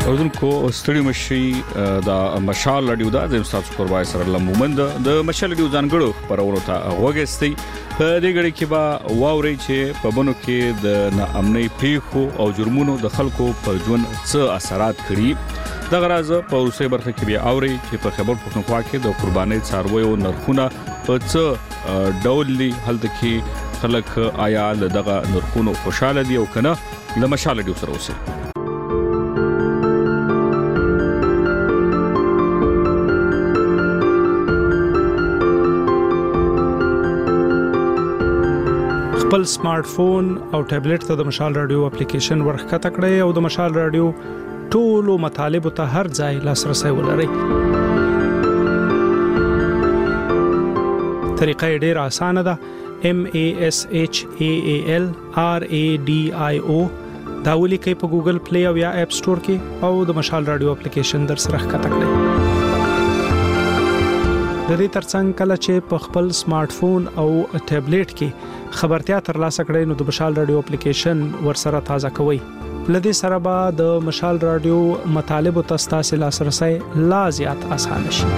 اوردونکو ستړي مشي د مشال رادیو د استاد پروای سره لمومند د مشال رادیو ځانګړو خبرونو ته وګستي په دې غړي کې با واوري چې په بنو کې د ناامنۍ پیښو او جرمونو د خلکو په ژوند څه اثرات کړي د غراز په روسي برخه کې بیا اوري چې په خبر پښتونخوا کې د قرباني څارویو نرخونه په څه ډول دي هلته کې خلک آیا دغه نرخونو خوشاله دي او کنه د مشال رادیو سره اوسه خپل سمارټ فون او ټابلیټ ته د مشال رادیو اپلیکیشن ورخکته کړئ او د مشال رادیو ټولو مطالبه ته هر ځای لاسرسي ولرئ. طریقه ډیره اسانه ده. MASHAAL RADIO دا ولیکئ په ګوګل پلی او یا اپ سٹور کې او د مشال رادیو اپلیکیشن در سره ښکته کړئ. د دې ترڅنګ کله چې په خپل سمارټ فون او ټابلیټ کې خبرتیا ترلاسه کړئ نو د مشال رادیو اپلیکیشن ورسره تازه کوئ. لدې سره به د مشال رادیو مطالب ته ستاسو لاسرسي لا زیات اسانه شي.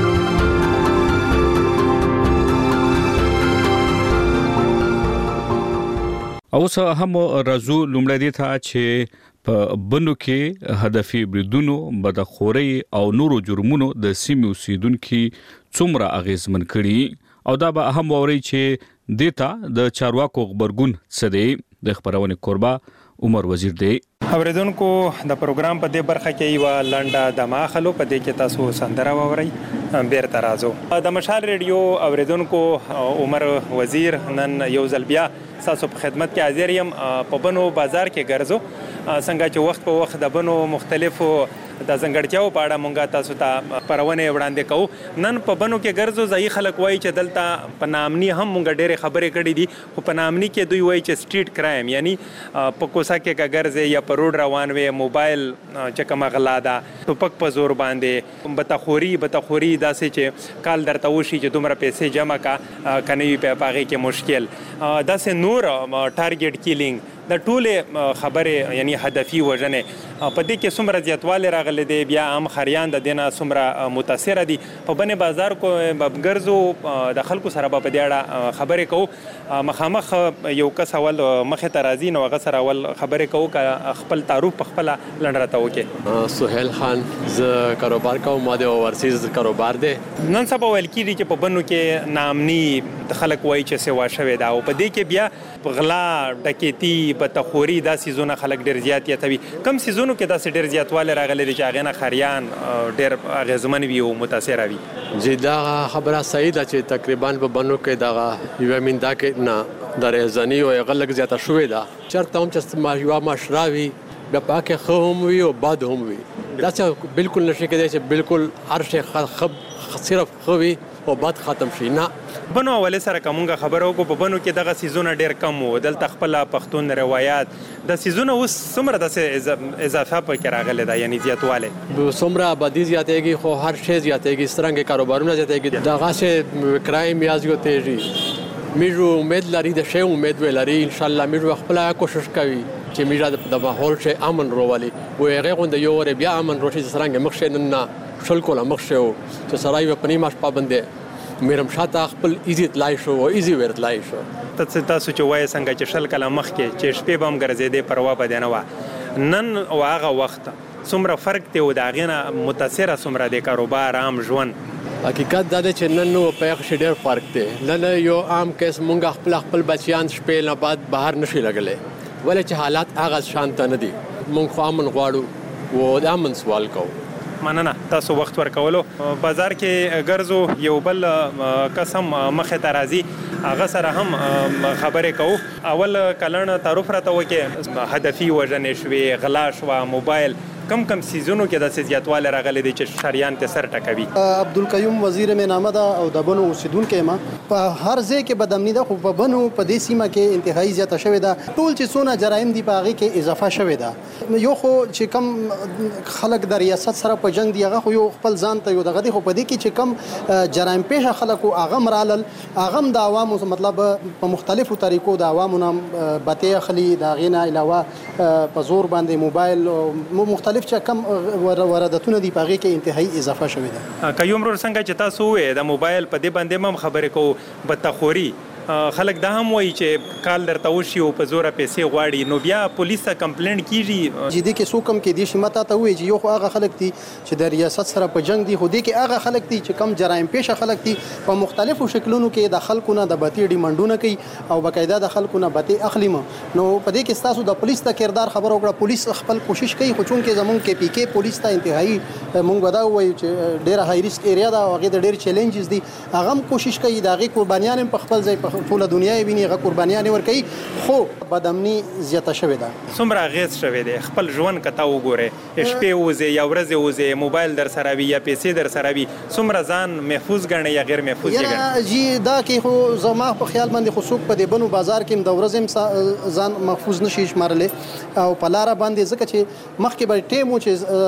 اوس هم رازو لومړی دی ته چې په بنو کې هدفي بریدونو بدخوري او نورو جرمونو د سیمې اوسیدونکو څومره اغیزمن کړي او دا به هم ووري چې دیتا د چارواکو خبرګون څه دی. د خبرونه قربا عمر وزیر دی. اوریدونکو د پروګرام په دې برخه کې یو لنډه دماخلو په دې کې تاسو سندره ووري بیرته راځو. د مشال رادیو اوریدونکو عمر وزیر نن یو ځل بیا تاسو په خدمت کې حاضر یم. په بنو بازار کې ګرځو څنګه چې وخت په وخت د بنو مختلفو د ځنګړتیاو په اړه مونږه تاسو ته پرونه وړاندې کوو. نن په بنو کې ګرځو ځای خلک وایي چې دلته په نامني هم مونږ ډېرې خبرې کړې دي خو په نامني کې دوی وایي چې سټریټ کرایم یعنی په کوڅه کې ګرځي یا په روډ روان وي موبایل چې کومه غلا ده ټوپک په زور باندې بتخوري داسې چې کال درته وشي چې دومره پیسې جمع کا کني په پاغي کې مشکل داسې نور ټارګټ کیلینګ د ټوله خبره یعنی هدفي وژنه په دې کې څومره زیاتوالی راغلی دی. بیا عام خریان د دینه څومره متاثر دي. په بنه بازار کو ګرځو د خلکو سره په دې اړه خبرې کوو. مخامخ یو کس اول مخه ترازی نو هغه سره اول خبرې کوو خپل تعارف په خپل لنډرته وکي. سہیل خان ز کاروبار کوم ماده اوورسیز کاروبار دی. نن سبا ویل کیږي چې په بنو کې نامني خلک وایي چې سیوا شوی دا او په دې کې بیا غلا ډکیتی بتخوري دا سيزونه خلک ډیر زیات یتوي. کم سيزونو کې دا ډیر زیاتواله راغلي چې هغه نه خریان ډیر غزمن وي او متاثر وي. جی دا خبره صحیح ده چې تقریبا په بنو کې دا یو مندا کې نه درېزنی او غلق زیاته شوې ده. چرته هم چې ما یو مشراوي د پاکه خوم وي او باد هم وي دا چې بالکل نشي کېدای چې بالکل هر شي صرف خوي او باد ختم شي نه. بنو اول سره کومه خبرو کو په بنو کې دغه سيزونه ډیر کم وو. دلته خپل پښتون روایت د سيزونه اوس څومره د اضافه پکې راغله ده یعنی زیاتواله څومره آبادی زیاتېږي خو هر شی زیاتېږي سترنګ کاروبارونه زیاتېږي دغه شی کرایم یا زیاتېږي. میرو امید لري د شی امید ولري ان شاء الله میرو خپل کوشش کوي چې میرا د ماحول شي امن روالي و هغه غوند یو ور بیا امن روشي سترنګ مخ شي نه شل کوله مخ شو چې سړی په پنی ماش پابندې میرم شاته خپل ایزی تلای شو او ایزی ورتلای شو. تاسو چې وای څنګه چې شل کله مخ کې چې شپې بم ګرځېدې پروا بده نه و نن او هغه وخت څومره فرق دی او دا غینه متاثر څومره د کاروبار عام ژوند. حقیقت دا چې نن نو په ښه ډېر فرق دی. نن یو عام کیس مونږ خپل بچیان شپې نه بعد بهر نشي لګلې ولې چې حالات هغه شانته نه دي. مونږ خو امن غواړو او د امن سوال کوو. مننه تاسو وخت ورکولو. بازار کې ګرځو یو بل قسم مخه ترازی هغه سره هم خبرې کوو. اول کلن تعارف راته وکي هدفي وژنې شوې غلا شو موبایل کم سيزونو کې د زیاتواله راغلي دي چې شریان ته سر ټکوي. عبدالقیوم وزیر مې نامه ده او د بنو اوسیدونکو ما په هر ځای کې بدامني ده خو په بنو په دې سیمه کې انتهایی زیاته شوې ده. ټول چې څونه جرایم دي په هغه کې اضافه شوې ده. یو خو چې کم خلک د ریاست سره په جنگ دی هغه خو یو خپل ځان ته یو دغه دی خو په دې کې چې کم جرایم پېښه خلکو هغه مرالل هغه د عوامو مطلب په مختلفو طریقو د عوامو نام بته خلی د غینه علاوه په زور باندې موبایل مختلف مختلف چې کم وارداتونه دي په هغې کې انتهایی اضافه شوې ده. که یو مرور څنګه چې تاسو ووایې د موبایل په دې باندې هم خبرې کوو بدتخوري خلک دا هم وایي چې کال درته وشي او په زوره پیسې غواړي نو بیا پولیس ته کمپلینټ کیږي. چې دې کې څوک هم کې دې شي ماته ته وایي چې یو خو هغه خلک دي چې د ریاست سره په جنگ دي خو دې کې هغه خلک دي چې کم جرایم پیشه خلک دي په مختلفو شکلونو کې د خلکو نه د بتې ډیمانډونه کوي او باقاعده د خلکو نه بتې اخلي. نو په دې کې ستاسو د پولیس ته کردار خبر وکړه. پولیس خپل کوشش کوي خو چونکې زمونږ کې پی کې پولیس ته انتهایی مونږ ودا وایو چې ډېره های ریسک ایریا ده او هغې د ډېر چیلنجز دي. هغه هم کوشش کوي د هغې قربانیان هم په خپل ځای په ټوله دنیا یې ویني هغه قربانیان ورکوي خو بدامني زیاته شوې ده. څومره اغېز شوی دی خپل ژوند که ته وګورې شپې وځې یا ورځې وځې موبایل در سره وي یا پیسې در سره وي څومره ځان محفوظ ګڼې یا غیر محفوظ ګڼې؟ جی دا کې خو زما په خیال باندې خو څوک په دې بنو بازار کې د ورځې ځان محفوظ نشي شمارلی او په لاره باندې ځکه چې مخکې به ټیم و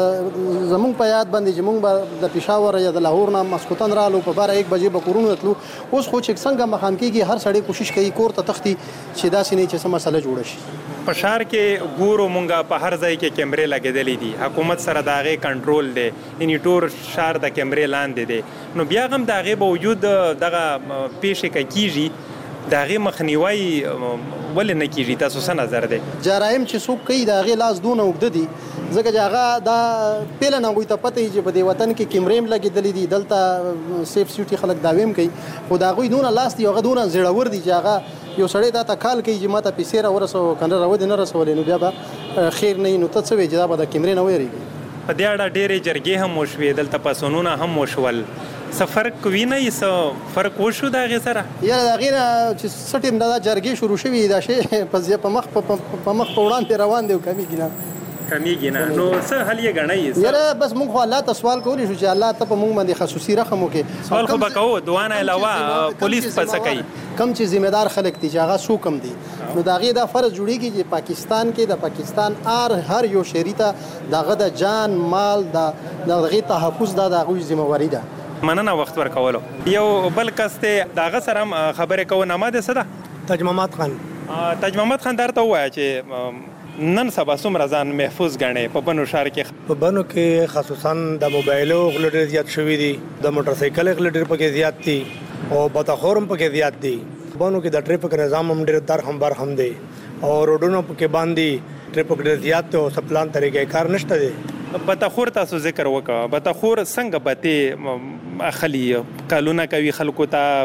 چې زمونږ په یاد باندې چې مونږ به د پېښور یا د لاهور نه ماسخوتن رالو په 12-1 بجې به کورونو تلو. اوس خو چې څنګه مخام کېږي هر سړی کوشش کوي کور ته تختی چې داسې نه چې څه مسله جوړه شي. په ښار کې ګورو مونږه په هر ځای کې کیمرې لګېدلې دي حکومت سره د هغې کنټرول دی یعنې ټول ښار د کیمرې لاندې دی نو بیا هم د هغې باوجود دغه پیښې که کېږي د هغې مخنیوی ولې نه کېږي؟ تاسو څه نظر دی؟ جرایم چې څوک کوي د هغې لاس دونه اوږده دي ځکه چې هغه دا پیله نه هغوی ته پته وي چې په دې وطن کې کیمرې هم لګېدلې دي دلته سیف سیټي خلک دعوې هم کوي خو د هغوی دونه لاس دي هغه دونه زړور دي چې هغه یو سړی دا ته کال کوي چې ما ته پیسې راورسوه که نه راودې نه رسولې نو بیا به خیر نه وي. نو ته څه وایې چې دا به د کیمرې نه ویرېږي؟ په دې اړه ډېرې جرګې هم وشوې دلته پاڅونونه هم وشول څه فرق وینئ څه فرق وشو د هغې سره؟ یاره د هغې نه چې څه ټیم دا جرګې شروع شوي دا شی په مخ په وړاندې روان دی او کمیږي نه کمیږي نه نو څه حل یې ګڼئ؟ یاره بس موږ خو الله ته سوال کولی شو چې الله ته په موږ باندې خصوصي رحم وکړي. سوال خو به کوو دعا نه علاوه پولیس په څه کوي؟ کم چې ذمہدار خلک دي چې هغه څوک هم دي نو د هغې دا فرض جوړېږي چې پاکستان کې د پاکستان هر یو شهري ته د هغه د جان مال د هغې تحفظ دا د هغوی ذمہواري ده. مننه وخت ورکولو. یو بل کس دی د هغه سره هم خبرې کوو. نامه دې څه ده؟ تاج محمد خان. تاج محمد خان درته ووایه چې نن سبا څومره ځان محفوظ ګڼې په بنو ښار کې؟ په بنو کې خصوصا د موبایلو غله ډېر زیات شوي دي د موټرسایکل غله ډېر پکې زیات دي او بدخور هم پکې زیات دي. بنو کې د ټریفک نظام هم ډېر درهم برهم دی او روډونو پکې باندې ټریفک ډېر زیات دی او سپلان طریقې کار نشته دی. بدخور تاسو ذکر وکړه بدخور څنګه بتې اخلي کالونه کوي خلکو ته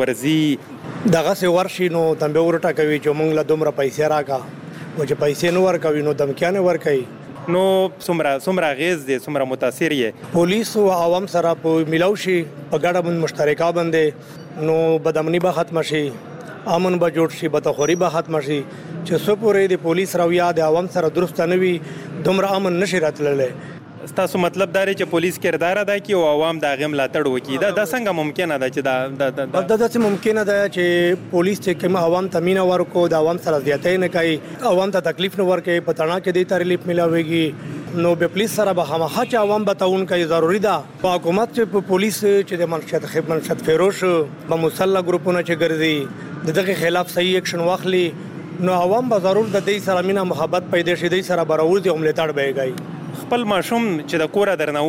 ورځي دغسې ورشي نو تنبیه ورټاکوي چې موږ له دومره پیسې راکړه او چې پیسې نه ورکوي نو دمکیانې ورکوي. نو څومره اغېز دی څومره متاثر یې؟ پولیس او عوام سره په میلاو شي په ګډه باندې مشترکه باندې نو بدامني به ختمه شي امن به جوړ شي بدخوري به ختمه شي چې څو پورې د پولیس رویه د عوام سره درسته نه وي دومره امن نشي راتللی. ستاسو مطلب دا دی چې پولیس کردار ادا کړي او عوام د هغې ملاتړ وکړي دا څنګه ممکنه ده چې دا داسې ممکنه ده چې پولیس چې کوم عوام ته مینه ورکړو د عوام سره زیاتی نه کوي عوام ته تکلیف نه ورکوي په تڼاک کې دې ته ریلیف میلاویږي نو به پولیس سره به خامخا چې عوام به تعاون کوي ضروري ده. په حکومت چې په پولیس چې د منشد فیروش به مسلح ګروپونه چې ګرځي د دغه خلاف صحیح اکشن واخلي نو عوام به ضرور د دې سره مینه محبت پیدا شي دې سره به راوځي او ملاتړ به یې کوي. خپل ماشوم چې د کوره درنه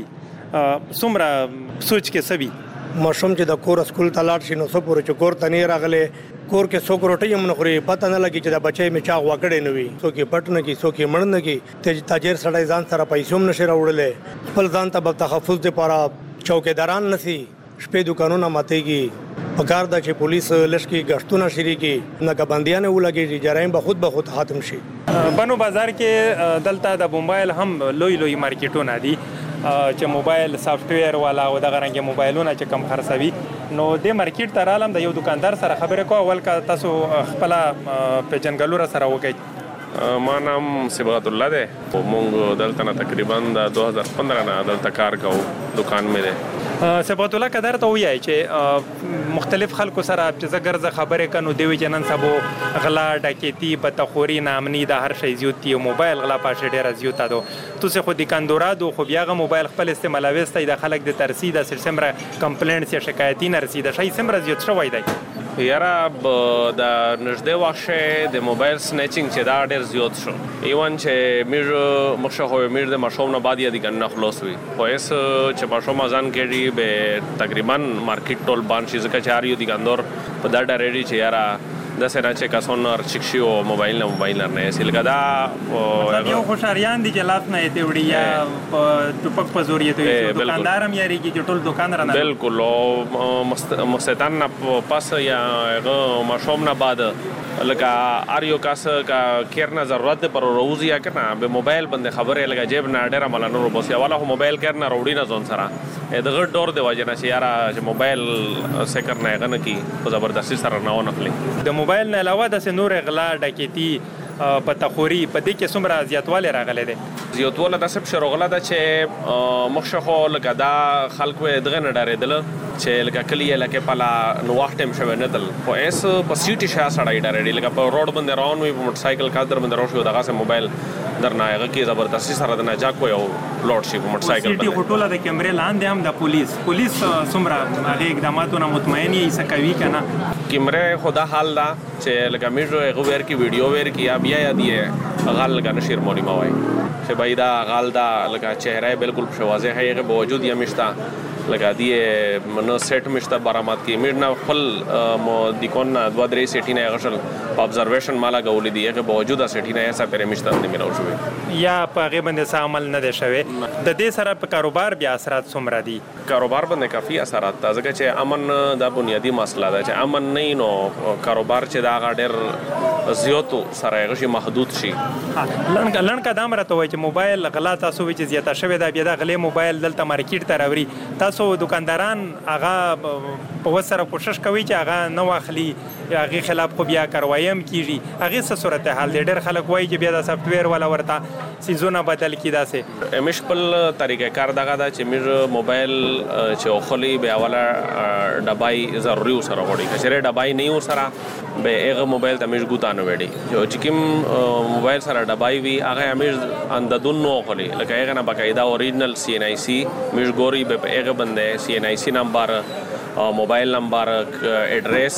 وځي څومره سوچ کې څه وي؟ ماشوم چې د کور سکول ته لاړ شي نو څه پورې چې کور ته نه راغلی کور کې څوک روټۍ هم نه خوري پته نه لګي چې د بچی مې چا غوا کړی نه وي څوک یې پټ نه کړي څوک یې مړ نه کړي تاجر سړی ځان سره پیسې هم نشي راوړلی خپل ځان ته به تحفظ دپاره چوکیداران نسی شپې دوکانونه ماتېږي پکار ده چې پولیس لشکي گشتونه شروع کړي ناکهبندیانې ولګېږي جرایم به خود ختم شي. بنو بازار کې دلته د موبایل هم لوی مارکیټونه دي چې موبایل سافټویر والا او دغه رنګه موبایلونه چې کم خرڅوي نو د مارکیټ ته رالم د یو دکاندار سره خبرې کوم اول کا تاسو خپل پیژنګلو را سره وکړئ. ما نام صبغت الله دی مونږ دلته نه تقریبا د 2015 نه دلته کار کوو دکان مې دی. صبغت الله که درته ووایي چې مختلف خلکو سره چې زه ګرځه خبرې کوم نو دوی وایي چې نن سبا غلا ډکیتي بدتخوري ناامني دا هر شی زیات دي موبایل غلا پاشې ډېره زیاته ده تو خو دکاندورا دو خو بیا هغه موبایل خپل استعمالوي ستای د خلک د ترسي د سمره کمپلینټس یا شکایتي نه رسیده شي سمره زیات شوی دی. یاره د نږدې وخت د موبایل سنیچینګ چې دا ډېر زیات شو ایون چې میر مخشه خو میر د مشوم نه بعد یادی کنه خلاص وي خو اس چې مشوم ازان کېږي به تقریبا مارکیټ ټول بان شي ځکه چې اړ یو دي ګندور په دا ډېری چې یاره د سره چې کاسون ارچکشي او موبایل نه سیلګدا یو خوشاریان دي چې لاس نه ایته وړي یا ټوپک په زور یته دکاندارم یاري کې ټول دکان رانه بالکل او مستتان پاس یا مشوم نه بعد لکه اریو کاس کا کیرنا ضرورت پر روزي یا کنه به موبایل باندې خبره لګا جیب نه ډیر ملانو روبوسیا والا هو موبایل کیرنا روړی نه ځون سره دغه ډور دی واجنه چې یاره چې موبایل سکر نه غنه کی په زبردستی سره نه ونخلي د موبایل نه علاوه د نور غلا ډکیتی په تخوري په دې کې څومره زیاتواله راغله ده زیاتواله د سب شروغله ده چې مخشخو لکه دا خلکو دغه نه ډارېدل چې لکه کلی لکه پلا نو وخت هم شوه نه دل خو اس په سیټي شاه سړی ډارېدل لکه په روډ باندې روان وي په موټر سایکل کاندر باندې روان شو دغه سه موبایل درنه هغه کې زبردستی سره د نه جا کوی او لوډ شي په موټر سایکل باندې سیټي هټوله د کیمرې لاندې هم د پولیس څومره هغه اقداماتونه مطمئن یې سکوي کنه کیمرې خدا حال دا چې لکه میرو هغه ور کې ویډیو ور کې یا بیا یادیه غال لگا نشیر مولی موای چې بای دا غال دا لکه چهره بالکل واضح ہے هغه باوجود یې مشتا لگا دیه منو سیټ مشته برآمد کی میرنا خپل مو د کون دوا درې سیټی نه غشل په ابزرویشن مالا غولې دی هغه باوجود سیټی نه ایسا پرې مشته نه ملو شوې یا په هغه باندې عمل نه دی شوی د دې سره په کاروبار بیا اثرات څومره دي کاروبار باندې کافی اثرات ځکه چې امن د بنیادی مسله ده چې امن نه نو کاروبار چې دا غډر زیاتو سره غشي محدود شي لنډ قدم راته وای چې موبایل غلا تاسو چې زیاته شوی دا بیا د غلې موبایل دلته مارکیټ ته راوړي تاسو دکانداران هغه په وسره کوشش کوي چې هغه نو اخلي هغه خلاف خو بیا کاروایم کیږي هغه څه صورتحال ډېر خلک وایي چې بیا د سافټویر ولا ورته سيزونه بدل کی داسې مش په طریقې کار دغه دا چې میر موبایل چې خولي بیا ولا ډبای ضروري سره وړي کچره ډبای نه سره به هغه موبایل ته مش ګوتانه وړي چې کوم موبایل سره ډبای وی هغه امیر انددون نو خولي لکه هغه نه باقاعده اوریجنل CNIC مش ګوري به هغه باندې CNIC نمبر موبایل نمبر ایڈریس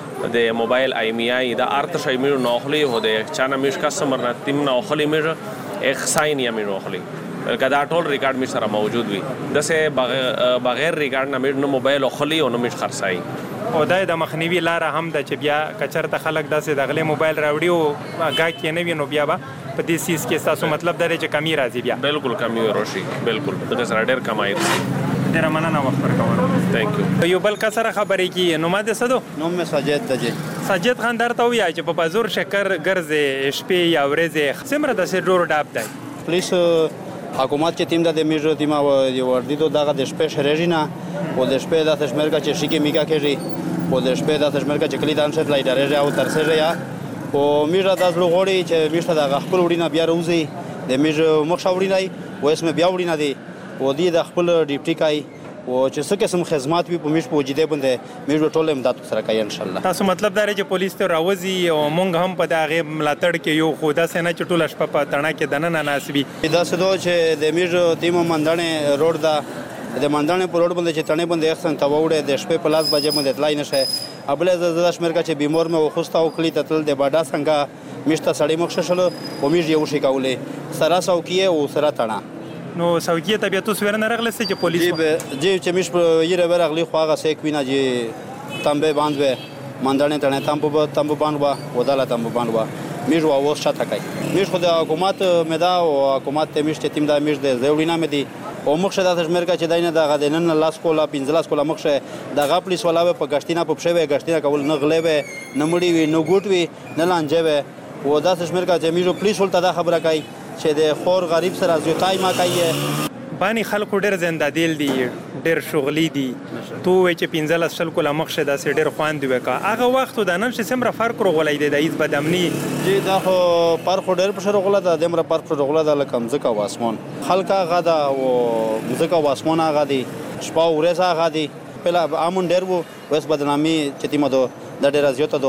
د موبایل IMEI دا ارت شای میر نو خولي هو د چانه مش کسٹمر نه تیم نو خولي میر ایک ساين یا میر نو خولي کدا ټول ریکارډ می سره موجود وي دسه بغیر ریکارډ نه میر نو موبایل خولي او نو مش خرڅای او د مخنیوي لار هم د چې بیا کچرته خلک داسې د غلې موبایل راوړي او گا کې نه وینو بیا په دې سیس کې تاسو مطلب درې چې کمی راځي بیا بالکل کمی ورشي بالکل دغه سره ډېر کمای ډېر مننه وخت ورکوم ثانک یو یو بل کسره خبرې کی نو ماده سدو نو مې ساجد دجه ساجد خان درته ویا چې په بازور شکر ګرځي شپې یا ورځې سمره د سر ډاب دی پولیس حکومت چې تیم د میجر تیم او وردی ته دغه د شپې شریجینا او د شپې د تشمیر کا چې شي کې میکا کېږي او د شپې د تشمیر کا چې کلی دان شت لای درې او ترسه یا او میجر د زلو غوړي چې میشته د خپل وړي نه بیا روزي د میجر مخ شاوړي نه و اسمه بیا وړي نه دی او دی د خپل ډیپټي کای او چې څه قسم خدمات به پمیش پوجیده باندې میجر ټول امداد سره کوي ان شاء الله تاسو مطلب دا چې پولیس ته راوځي او مونږ هم په دغه ملاتړ کې یو خودا سينه چټول شپه په تڼا کې دنه ناسبي دا سدو چې د میجر تیم مندانه روډ دا د مندانه په روډ باندې چې تڼې باندې احسن تاوړې د شپې په لاس بجې باندې اطلاع نشه ابل ز شمیر کا چې بیمار مې خوستا او کلی تل د باډا څنګه میشته سړی مخ شل او میج یو شي کولې سرا سو کیه او سرا تڼا نو سوګي ته بیا تاسو ورنه راغلسته چې پولیس جی چې مش یره ورغلی خو هغه سیک وینا چې تمبه باندې مندانه تڼې تمبو باندې وداله تمبو باندې میج واو شاته کوي میج خو د حکومت مدا او حکومت ته میش تیم دا میج د زوړینا مدي او مخشه د تشمیر کا چې داینه د غدنن لاس کولا 15 کولا مخشه د غا پولیس ولا په غشتینا په پښه غشتینا کول نه غلې و نه مړی وی نه ګوټ وی نه لانجه و او د تشمیر کا چې میجو پولیس ولته دا خبره کوي چې د خور غریب سره زیاتای ما کوي بانی خلکو ډېر زنده دل دي ډېر شغلی دي تو وای چې 15 شل کولا مخشه د سې ډېر خوان دی وکا هغه وخت د نن چې سمره فرق روغلای دی د ایز بدامنی جی دا خو پر خو ډېر په روغلا د دمر پر خو روغلا د لکم زکه واسمون خلکا غدا او زکه واسمون هغه دي شپه ورځ هغه دي پهلا امون ډېر وو وس بدنامي چې تیمه دو د ډېر زیاته دو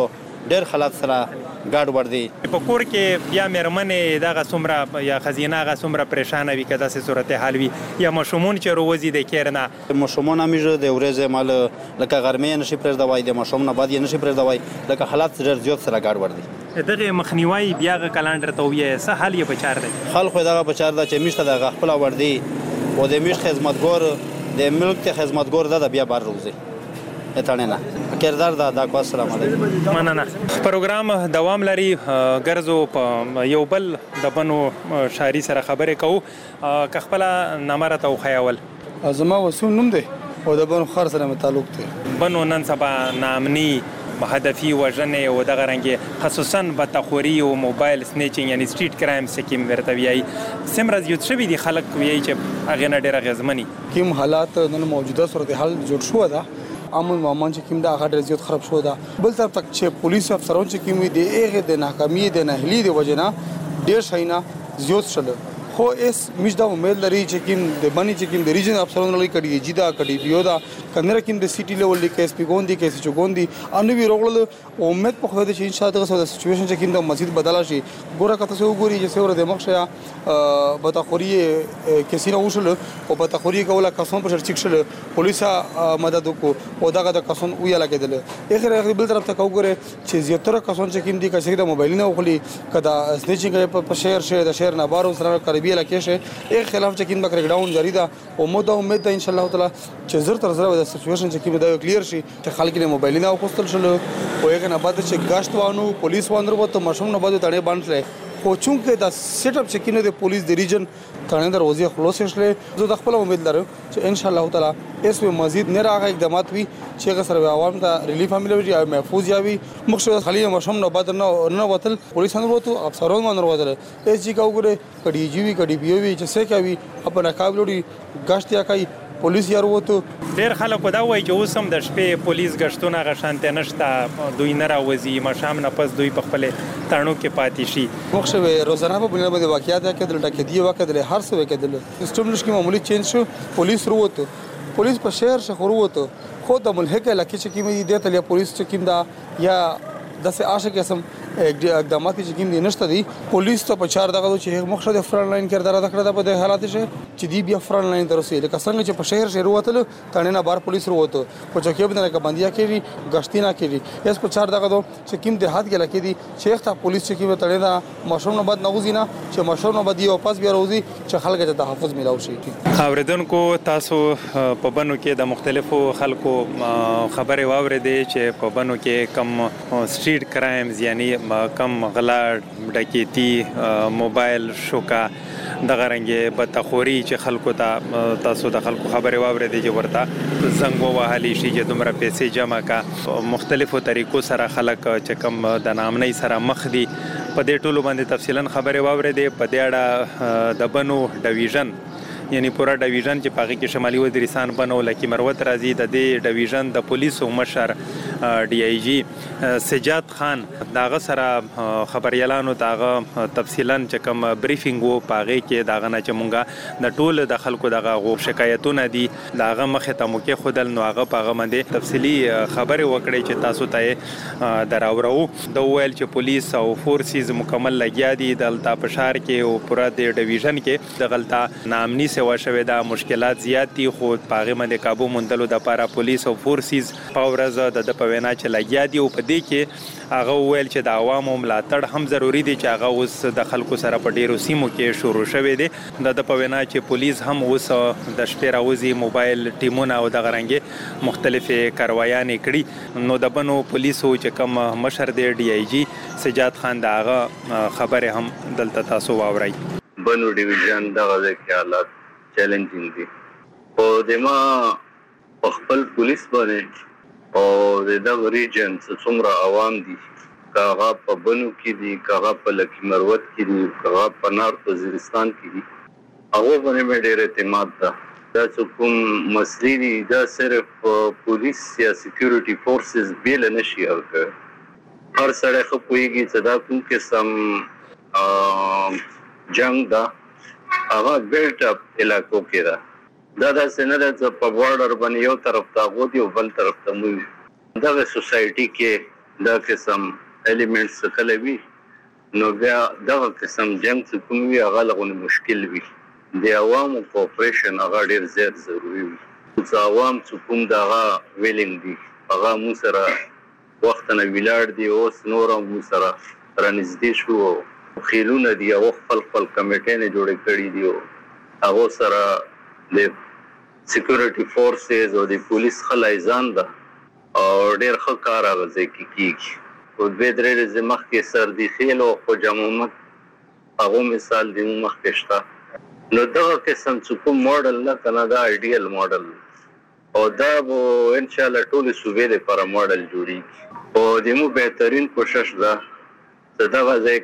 ډېر حالات سره ګډوډ دي. په کور کې بیا مېرمنې دغه څومره یا ښځینه هغه څومره پریشانه وي که داسې صورتحال وي یا ماشومان چې روزي د کیر نه ماشومان همیشه د ورځې مال لکه غرمې نشي پرېږدوای د ماشوم نه بعد یې نشي پرېږدوای لکه حالات ډېر زیات سره ګډوډ دي. دغه مخنیوي بیا غ کلندر ته وي څه حل یې بچار دی خلکو دغه بچار دا چې میشته د خپل وردی او د میش خدمتګار د ملک ته خدمتګار دا بیا بار روزي اتانه نه کردار دا کو السلام علیکم مننه. پروګرام دوام لري ګرځو په یو بل د بنو شاعري سره خبرې کوو که خپل نمبر ته وخیاول. زما وسوم نوم دی او د بنو خر سره تعلق دی. بنو نن سبا نامني هدفي وژنې او دغه رنګ خصوصا بدتخوري او موبایل سنیچینګ یعنی سټریټ کرایم سکیم ورته ویي سمرز یو څه دي خلک ویي چې هغه نه ډیره غزمني کوم حالات نن موجوده صورتحال جوړ شو ده امن معاملات چې کوم دا هغه ډېر زیات خراب شو ده. بل طرف تک چې پولیس افسران چې کوم دي هغه د ناکامي د نهلي د وجنه ډېر شینا زیات شول خو اس مجدا امید لري چې کوم د بني چې کوم د ریجن افسران لري کډي جدا کډي پیو دا کنه کوم د سيټي لیول د کیس پی ګوندي کیس چګوندي انو وی روغل امید په خو د چې ان شاء الله د سچويشن چې کوم د مسجد بدلا شي ګوره کته سو ګوري چې سور د مخشه بتخوري کیسینه وشل او بتخوري کوله کسان پر چک شل پولیس مدد کو او دغه د کسان وی لګیدل اخر بل طرف ته وګوره چې زیاتره کسان چې کوم دي چې د موبایل نه وخلي کدا سنیچینګ په شهر شه د شهر نه بارو سره قریبي لکه ایک خلاف چې کوم کریک ډاون جاری ده او مو دا امید ده ان شاء الله تعالی چې زر تر زر د سچويشن چې کوم دا کلیر شي چې خلک له موبایل نه وکستل شل او یې نه بعد چې گاشت وانو پولیس وانه وته مشوم نه بعد تړې باندې خو چونکه دا سیټ اپ چې کینه د پولیس د ریجن تانه دروازې خلاص شلې زه د خپل امید لرم چې ان شاء الله تعالی اس په مزید نه راغی اقدامات وي چې غسر عوام ته ریلیف هم ملوي او محفوظ یاوي مخصوص خلی مشوم نه بعد نه وتل پولیس نه وته افسرون باندې وته اس جی کا وګره کډي جیوي کډي پیوي چې څه کوي خپل قابلوړي گاشت یا کوي پولیس یار وته ډیر خلک دا وایي چې اوس هم د شپې پولیس غشتونه غشانته نشته دوی نه راوځي مشام نه پس دوی په خپل تړنو کې پاتې شي مخشه روزانه په بنیاد باندې واقعیت کېدل ټاکې وخت د هر څه کېدل سیستم نشي معمولی چینج شو پولیس وروته پولیس په شهر شخرو وته خو د ملحق علاقې چې کیمه دي ته پولیس چې کیم دا یا داسې عاشق قسم اقدامات چې کوم دي نشته دي پولیس ته په چار دغه چې مخشه د فرنٹ لاین کردار ادا کړی دا په حالات چې دی بیا فرنٹ لاین تر رسیدل که څنګه چې په شهر شهر وته تانه نه بار پولیس وروته په چوکۍ باندې کا باندیا کېږي غشتینا کېږي اس په چار دغه چې کوم د هات کې لکې دي شیخ ته پولیس چې کوم تړي دا مشوم نه بعد نغوزینا چې مشوم نه بعد یو پاس بیا روزي چې خلک ته تحفظ ملاو شي. اوریدونکو تاسو په بنو کې د مختلفو خلکو خبرې واورېدې چې په بنو کې کم سټریټ کرایمز یعنی کم غلا ډکیتی موبایل شوکا دغه رنګه بدتخوري چې خلکو ته تاسو د خلکو خبرې واورېدې چې ورته زنګ وهلی شي چې دومره پیسې جمع کا مختلفو طریقو سره خلک چې کم د نامنۍ سره مخ دي په دې ټولو باندې تفصیلا خبرې واورېدې په دې اړه د بنو ډیویژن یعنی پورا ډیویژن چې پاغي کې شمالي وزیرستان بنو لکه مروت راځي د دې ډیویژن د پولیسو مشر ډي آی جی سجاد خان داغه سره خبريالانو داغه تفصیلا چې کوم بریفینګ وو پاغي کې داغه نه چې مونږه د ټول د خلکو دغه غو شکایتونه دي داغه مخه ته مو کې خودل نو هغه پاغه باندې تفصیلی خبره وکړي چې تاسو ته دراورو د ویل چې پولیس او فورسز مکمل لګیا دي دلته په شهر کې او پورا د ډیویژن کې د غلطه نامني سوا شوی دا مشکلات زیات دي خو پاغه باندې काबू موندلو د لپاره پولیس او فورسز پاورز د پوینا چې لګیا دي او په دې کې هغه ویل چې د عوامو ملاتړ هم ضروری دي چې هغه اوس د خلکو سره په ډیرو سیمو کې شروع شوی دي د پوینا چې پولیس هم اوس د شپې راوځي موبایل ټیمونه او د غرنګي مختلفه کاروایانې کړي نو د بنو پولیسو چې کوم مشر دی ډي آی جی سجاد خان داغه خبره هم دلته تاسو واورئ. بنو ډیویژن دغه ځکه حالات چیلنجینګ دي او دما خپل پولیس باندې او د ریجن څومره عوام دي کاغه په بنو کې دي کاغه په لکی مروت کې دي کاغه په نارت وزیرستان کې دي هغه باندې ډېر اعتماد ده دا کوم مسلې دي دا صرف پولیس یا سکیورټي فورسز بیل نشي او هر سړی خو پوهیږي چې دا کوم قسم جنگ دا هغه بیلټ اپ علاقو کې دا د سینره په بورډر باندې یو طرف ته غوډي او بل طرف ته موږ دا سوسایټي کې دا قسم الیمنټس کله وي نو بیا دغه قسم جنگ چې کوم وي هغه لغونه مشکل وي د عوامو کوپریشن هغه ډیر زیات ضروری وي چې عوام چې کوم دغه ویلینګ دي هغه مو سره وخت نه ویلاړ دي اوس نور مو سره رانږدې شو خیلونه دي او خپل کمیټې نه جوړې کړې دي هغه سره د سکیورټي فورسز او د پولیس خلایزان ده او ډیر ښه کار راځي کیږي او د درې ورځې مخکې سردي خیل او خو جمعیت هغه مثال دی مخکې شته نو دغه قسم چې کوم ماډل نه کنه دا ایډیل ماډل او دا به ان شاء الله ټول صوبې لپاره ماډل جوړیږي او دمو بهترین کوشش ده چې دغه ځای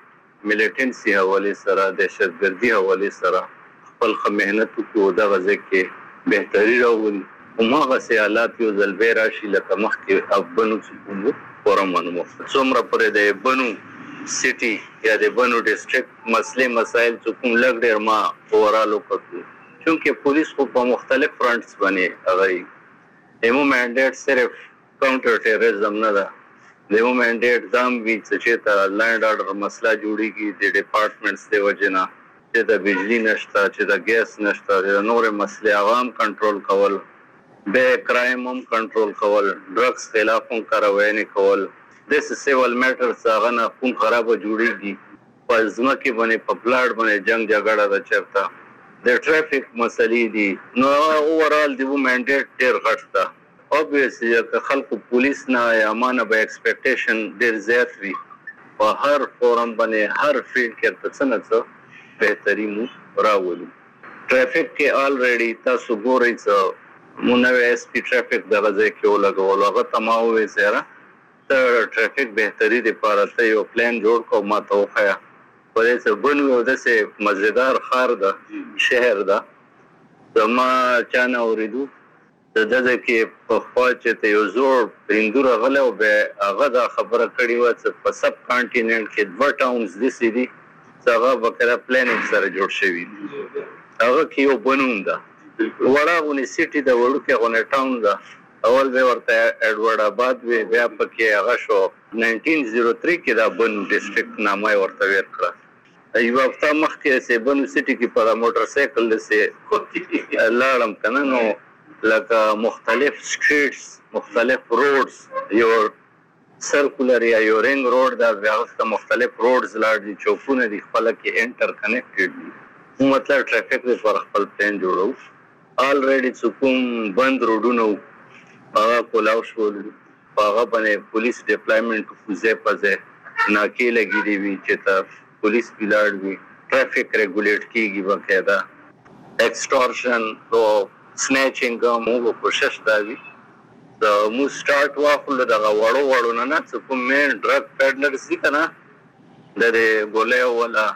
کې ملیټنسي حواله سره دهشتګردي حواله سره خپل مهنت وکړو دغه ځای کې بهتري راوړي هماغه سیالات یو ځل به راشي لکه مخکې افغانو چې ورمنو څومره پرې د بنو سټي یا د بنو ډیسټریکټ مسلې مسایل چې کوم لګ ډیر ما اورالو کوي چونکه پولیس په مختلف فرنټس باندې هغه ایمو منډیټ صرف کاونټر ټیرریزم نه ده دیمو منډیټ دام وی چې ته لینډ آرډر مسله جوړیږي د ډپارټمنټس دی وجنه چې د بجلی نشته چې د ګیس نشته د نور مسلې عوام کنټرول کول به کرایم هم کنټرول کول ډرګز خلاف هم کاروایی نه کول د سیویل میټرز هغه نه کوم خراب جوړیږي په ځمکه باندې په پلاټ باندې جنگ جګړه ده چرته د ټریفیک مسلې دي نو اوورال دی منډیټ ډیر غټ ده obviously که خلکو پولیس نه یا مانه به ایکسپیکټیشن ډیر زیات وي په هر فورم باندې هر فیلډ کې څه څه بهتري مو راولي ټریفیک کې الریډي تاسو ګورئ چې مونږه اس پی ټریفیک دغه ځای کې ولګول هغه تماوي سره ته ټریفیک بهتري لپاره ته یو پلان جوړ کو ما ته وخیا په دې څه بنو دسه مزیدار خار ده شهر ده زما چانه اوریدو دغه کې په خواچ ته یو زور پریندور غله او به هغه دا خبره کړې و چې په سب کانټیننټ کې دوه ټاونز دي سي دي هغه وکړه پلانینګ سره جوړ شوی هغه کې یو بنوم ده وړاغونی سیټي د وړو کې غونې ټاون ده اول به ورته ایډورډ آباد وی بیا پکې هغه شو 1903 کې دا بنو ډیسټریکټ نامه ورته ورکړه ایو هفته مخکې سه بنو سیټي کې په موټر سایکل سه لاړم کنه نو لکه مختلف سټریټس مختلف روډز یو سرکولر یا یو رنګ روډ دا بیا مختلف روډز لاړ دي چوکونه دي خپل کې انټر کنیکټډ دي مطلب ټریفیک لپاره خپل پلان جوړو الریډي څوک بند روډونو هغه کولاو شو هغه باندې پولیس ډیپلایمنٹ کوزه پځه ناکي لګی دی وی چې تا پولیس بلاړ وی ټریفیک ریګولیټ کیږي وکړه ایکسټورشن او سنیچینګ مو کوشش دا وی د مو سٹارټ واخل دغه وړو نه څوک مین ډرګ پیډلرز دي کنه د ګولې ولا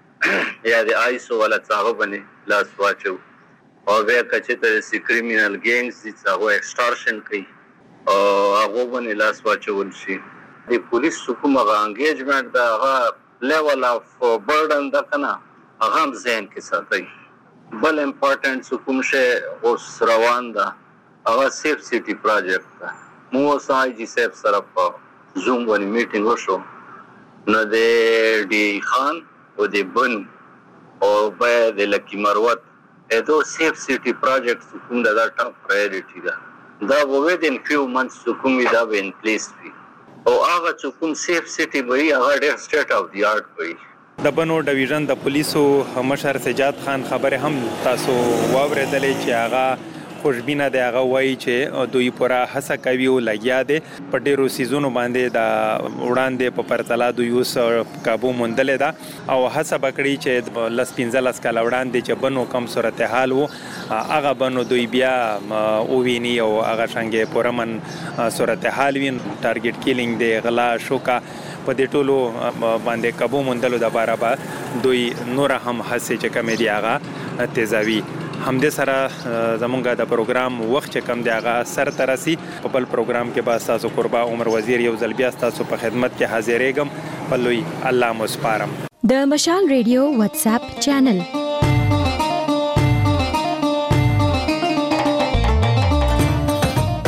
یا د آیسو ولا څاغه باندې لاس واچو او بیا کچې ته سی کریمینل ګینګز دي څاغه ایکسټورشن کوي او هغه باندې لاس واچول شي د پولیس حکومت انګیجمنت دا هغه لیول اف برډن دا کنه هغه هم ذهن کې ساتي بل امپورټنٹ حکومت شه اوس روان ده هغه سیف سټي پروجیکټ ده مو سای جی سیف سره په زوم باندې میټینګ وشو نو د ډي خان او د بن او به د لکی مروت اته سیف سټي پروجیکټ کوم دا ټاپ پرایورټي ده دا وویدن فیو منثس کوم دا به ان پلیس وي او هغه کوم سیف سټي وي هغه ډېر سټیټ اف دی آرټ وي د بنو ډیویژن د پولیسو مشر سجاد خان خبره هم تاسو واوریدلې چې هغه خوشبینه دی هغه وایي چې دوی پورا هڅه کوي او لګیا دي په ډیرو سیزونو باندې دا وړاندې په پرتلا دوی اوس قابو موندلې ده او هڅه وکړي چې لس 15 کال وړاندې چې بنو کم صورتحال وو هغه بنو دوی بیا او ویني او هغه څنګه پورمن صورتحال وین ټارګټ کیلینګ دی غلا شوکا په دې ټولو باندې قابو موندلو د باره دوی نور هم هڅه چې کمې دی هغه تیزاوي همدې سره زمونږ د پروګرام وخت چې کم دی هغه سر ترسي په بل پروګرام کې به تاسو قربا عمر وزیر یو ځل بیا تاسو په خدمت کې حاضرېږم په لوی الله مسپارم د مشال ریډیو واتس اپ چینل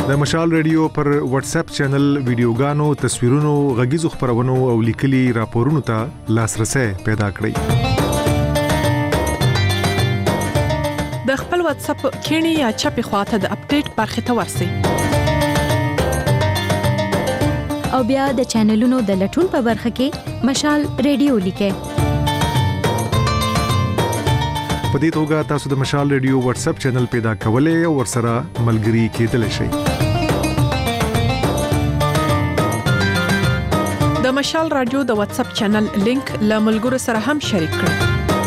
د مشال ریډیو پر واتس اپ چینل ویډیوګانو، تصویرونو، غږیزو خبرونو او لیکلي راپورونو ته لاسرسي پیدا کړئ. د خپل واتس اپ کینی یا چپی خواته د اپډیټ برخه ته ورسی او بیا د چینلونو د لټون په برخه کې مشال ریډیو لیکه. په دې توګه تاسو د مشال ریډیو واتس اپ چینل پیدا کولای او ورسره ملګري کېدلی شئ. د مشال رادیو د واتس اپ چینل لینک له ملګرو سره هم شریک کړئ.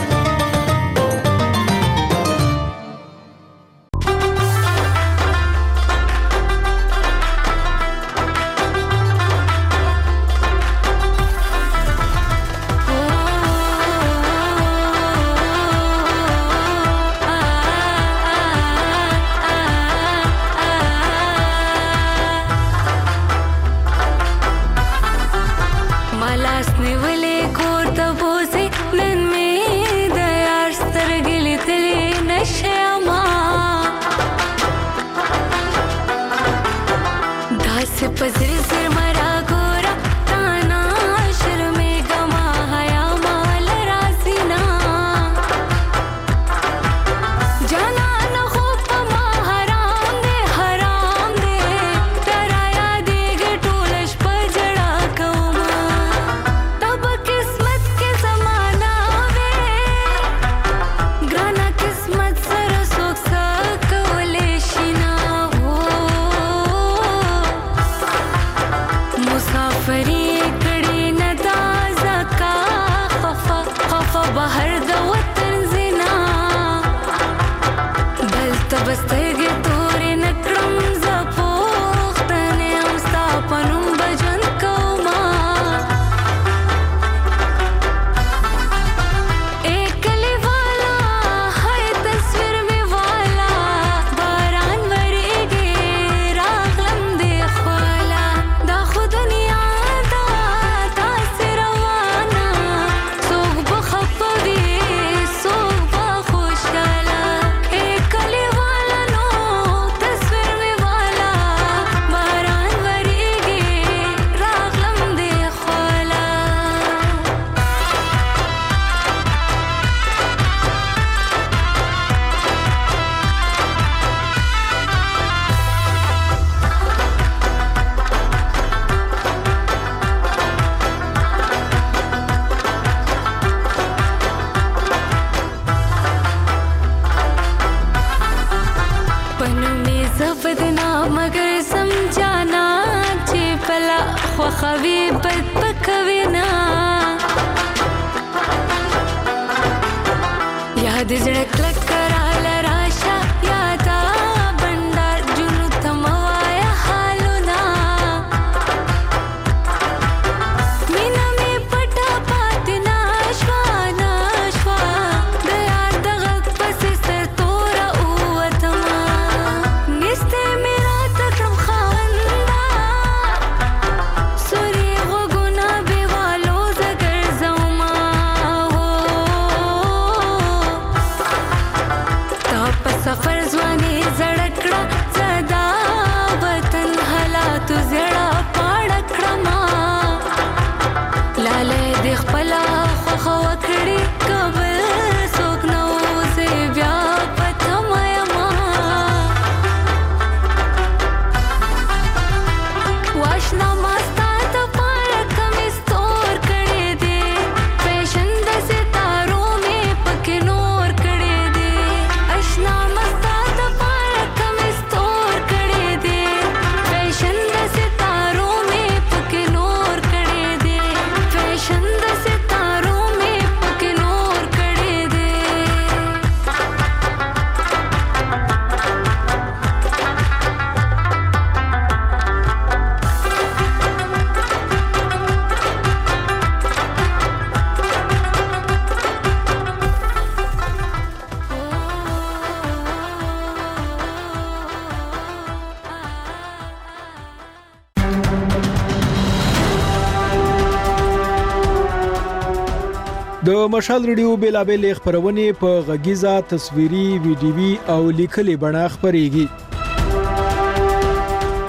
د مشال ریډیو بیلابل خبرونه په غږیزه، تصویري، ویډیوي او لیکلي بڼه خبريږي.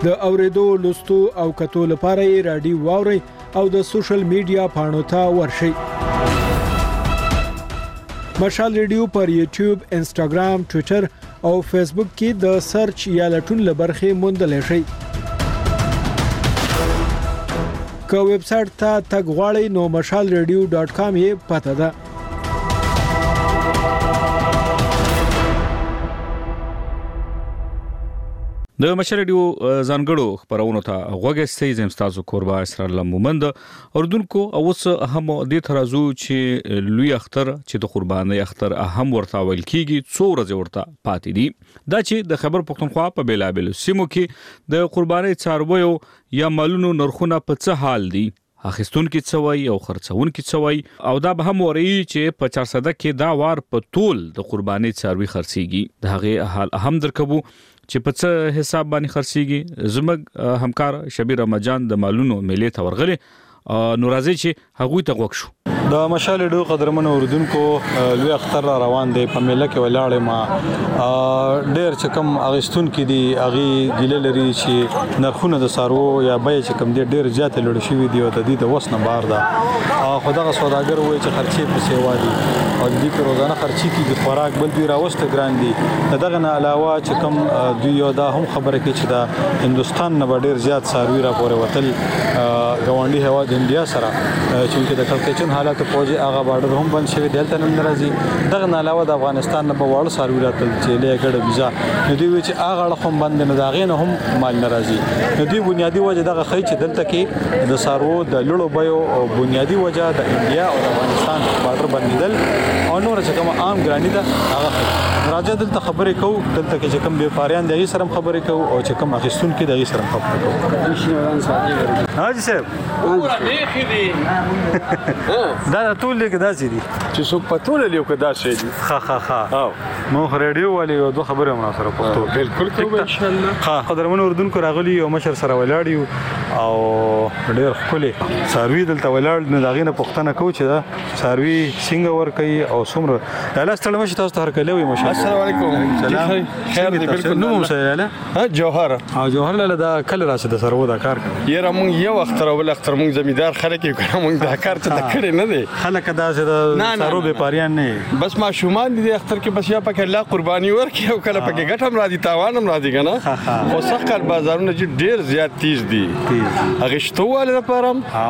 د اوریدو لوستو او کتو لپاره رادیو واوري او د سوشل میډیا پاڼو ته ورشئ. مشال ریډیو پر یوټیوب، انسټاګرام، ټوئیټر او فیسبوک کې د سرچ یا لټون لبرخې موندلی شئ. که ویب سټ ته تګ غواړئ نو mashalradio.com یې پته ده. د مشال ریډیو ځانګړو خبرونو ته غوږ استئ. زم تاسو قربا اسرار الله مومند اردوونکو اوس هم د ترازو چې لوی اختر چې د قرباني اختر اهم ورته ویل کیږي څو ورځې ورته پاتې دي. دا چې د خبر پښتونخوا په بیلابل سیمو کې د قرباني څارویو یا مالونو نرخونه په څه حال دي، اخیستون کې څوي او خرڅون کې څوي، او دا به هم وري چې په 400 کې دا وار په ټول د قرباني څاروي خرڅيږي. دا هغه حال اهم درکبو چې په څه حساب باندې خرڅيږي. زموږ همکار شبیر رمضان د مالونو میلې ته ورغلي نو راځي چې هغه ته غوښ شو. د مشال ډو قدرمن اوردونکو لوی اختر را روان دی په میله کې ولاړې ما ډېر چې کم اغستون کې دی اغي ګیله لري چې نرخونه د سارو یا بای چې کم دی ډېر زیات لوړ شوی دی او د دې د وسنه بار ده. خدای سوداګر وایي چې خرچې په سیوا دي او د دې په روزانه خرچې کې د خوراک بل دی راوسته ګران دي. دغه نه علاوه چې کم دوی یو دا هم خبره کوي چې د هندستان نه ډېر زیات ساروي را پورې وتل غونډي هوا د انډیا سره چې د کلکچن حالات پوجي هغه بارډر هم بند شوی دلته نن راځي. دغه نه علاوه د افغانستان نه په وړ ساروي راتل چې لګړه ویزا نو دی چې هغه هم بند نه داغې نه هم مال ناراضي. نو دی بنیادی وجه دغه خی چې دلته کې د سارو د لړو بيو او بنیادی وجه د انډیا او افغانستان بارډر بندیدل او نور چې کوم عام ګرانی ده هغه راځي دلته خبرې کوو. دلته کې چې کوم بیپاریان دغه سره خبرې کوو او چې کوم اخیستون کې دغه سره خبرې کوو. حاجی صاحب دا ټول لیک داسې دي چې څوک پټول لیو کې داسې دي. ها او مو ریډیو والی یو دوه خبره مو سره پښتو بالکل کوو ان شاء الله. ها قدرمن اردوونکو راغلی او مشر سره ولاړیو او ډېر خپل ساروي دلته ولاړ نه داغې نه پښتنه کو چې دا ساروي څنګه ور کوي او څومره لاله ستړي مشه تاسو ته هر کله وي مشه. السلام علیکم. خیر دی بالکل. نو مسایله جوهر جوهر لاله دا کله راشه د سرو دا کار کوي. یره مونږ یو اختر ول اختر مونږ زمیدار خلک یو کنه مونږ دا کار ته کړی نه دی. خلک دا چې سرو به پاریان نه بس ما شومان دي اختر کې بس یا پکې الله قرباني ورکړي او کله پکې ګټم راځي تاوان هم راځي کنه. خو سخت بازارونه چې ډیر زیات تیز دي اغشتو ول لپاره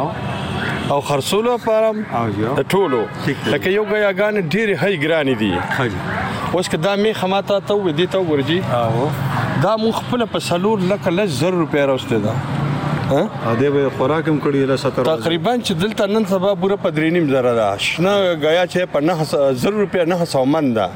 او خرڅولو لپاره د ټولو لکه یو غیاګان ډیر هي ګرانی دي. اوس که دا می خماته ته و دي ته ورجی دا مون خپل په سلور لکه 10,000 روپیا راوسته ده. ا دې به خوراکم کړی له 70 تقریبا چې دلته نن سبا پوره 3.5 ده. شنه غیا چې په 9,000 روپیا 900 من ده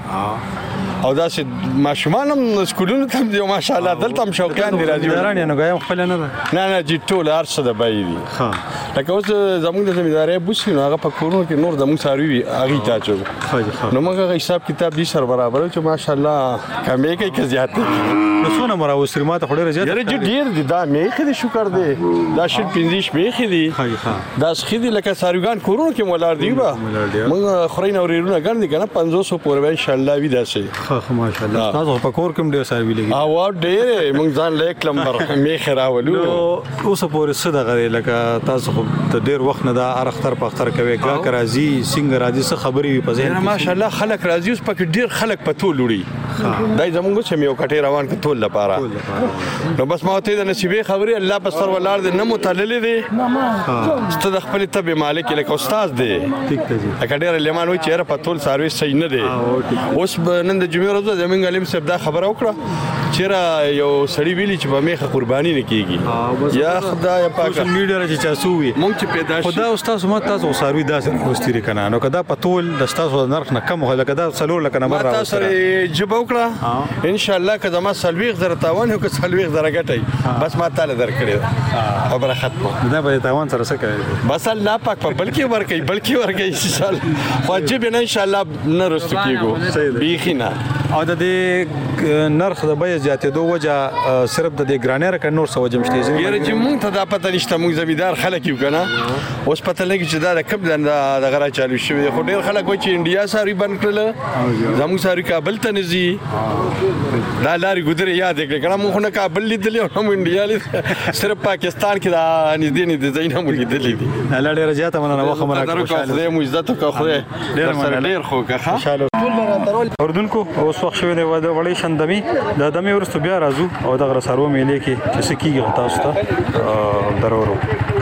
او دا چې ماشومان هم سکولونو ته دی ماشاءالله دلته هم شوقیان دي راځي. ورانه نه غیا خپل نه ده نه جی ټول ارڅه ده بای دي. لکه اوس زموږ د زمینداري بوسي نو هغه په کورونو کې نور زموږ ساروي اغي تاچو نو موږ حساب کتاب دي سره برابر چې ماشاءالله کمې کې کې زیات دي. نو څونه مرا وسرمات خو ډیره زیات یره ډیر دي دا مې خدي شکر دی دا شل 15 مې خدي دا خدي لکه ساروګان کورونو کې مولار دی با موږ خورین اورېرونه ګرځي کنه 500 پورې ان شاء الله وی داسې. ماشاءالله تاسو په کور کې ډیر ساروي لګي او ډیر موږ ځان لیک لمبر مې خراولو. نو اوس پورې څه دغه لکه تاسو ته ډیر وخت نه دا اختر په اختر کوي کا راځي څنګه راځي څه خبري په ذهن ماشاءالله خلک راځي اوس پکې ډیر خلک په ټول وړي دای زمونږ چې یو کټه روان ک ټول لپاره نو بس ما ته د نصیبې خبري الله په سر ولار دې نه متعلل دي ست د خپل تبع مالک لکه استاد دی ټیک ته جی اکډیر لمن وي چیرې په ټول سرویس صحیح نه دی. اوس نن د جمعې ورځ زمونږ علم صاحب دا خبره وکړه چیرې یو سړی ویلی چې په میخه قرباني نه کیږي یا خدای پاک سوشل میډیا چې چاسو وي مونږ چې پیدا شي خدا استاد سم تاسو سروي داس مستری کنه نو کدا په ټول د تاسو نرخ نه کم هله کدا سلور لکه نمبر راوځي تاسو جواب وکړه ان شاء الله کدا ما سلويغ در تاوان او که سلويغ در غټي بس ما تعالی در کړی او بر ختم دا به تاوان سره څه کوي بس الله پاک په بلکې ورکې ان شاء الله واجب نه ان شاء الله نه رسو کیږي بیخینا او د دې نرخ د بیه زیاتېدو وجه صرف د دې ګرانیر ک نور څه وجه مشته یاره چې مونږ ته دا پته نشته مونږ زمیدار خلک یو کنه اوس پته لګي چې دا کب د غره چالو شوی خو ډیر خلک وایي چې انډیا ساری بند کړل زموږ ساری کابل ته نزي دا لاري ګذر یاد کړه کنه مونږ نه کابل لیدلی او هم انډیا لید صرف پاکستان کې دا نږدې نه زین هم لیدلی دي الله ډیر زیاته مننه واخه مننه خوشاله مو عزت او خو ډیر مننه ډیر خو خوشاله اردوونکو اوس وخت شوی دی د وړې شندمي د دمه ورستو بیا راځو او د غره سارو میلې کې چې سکیږي تاسو ته درورو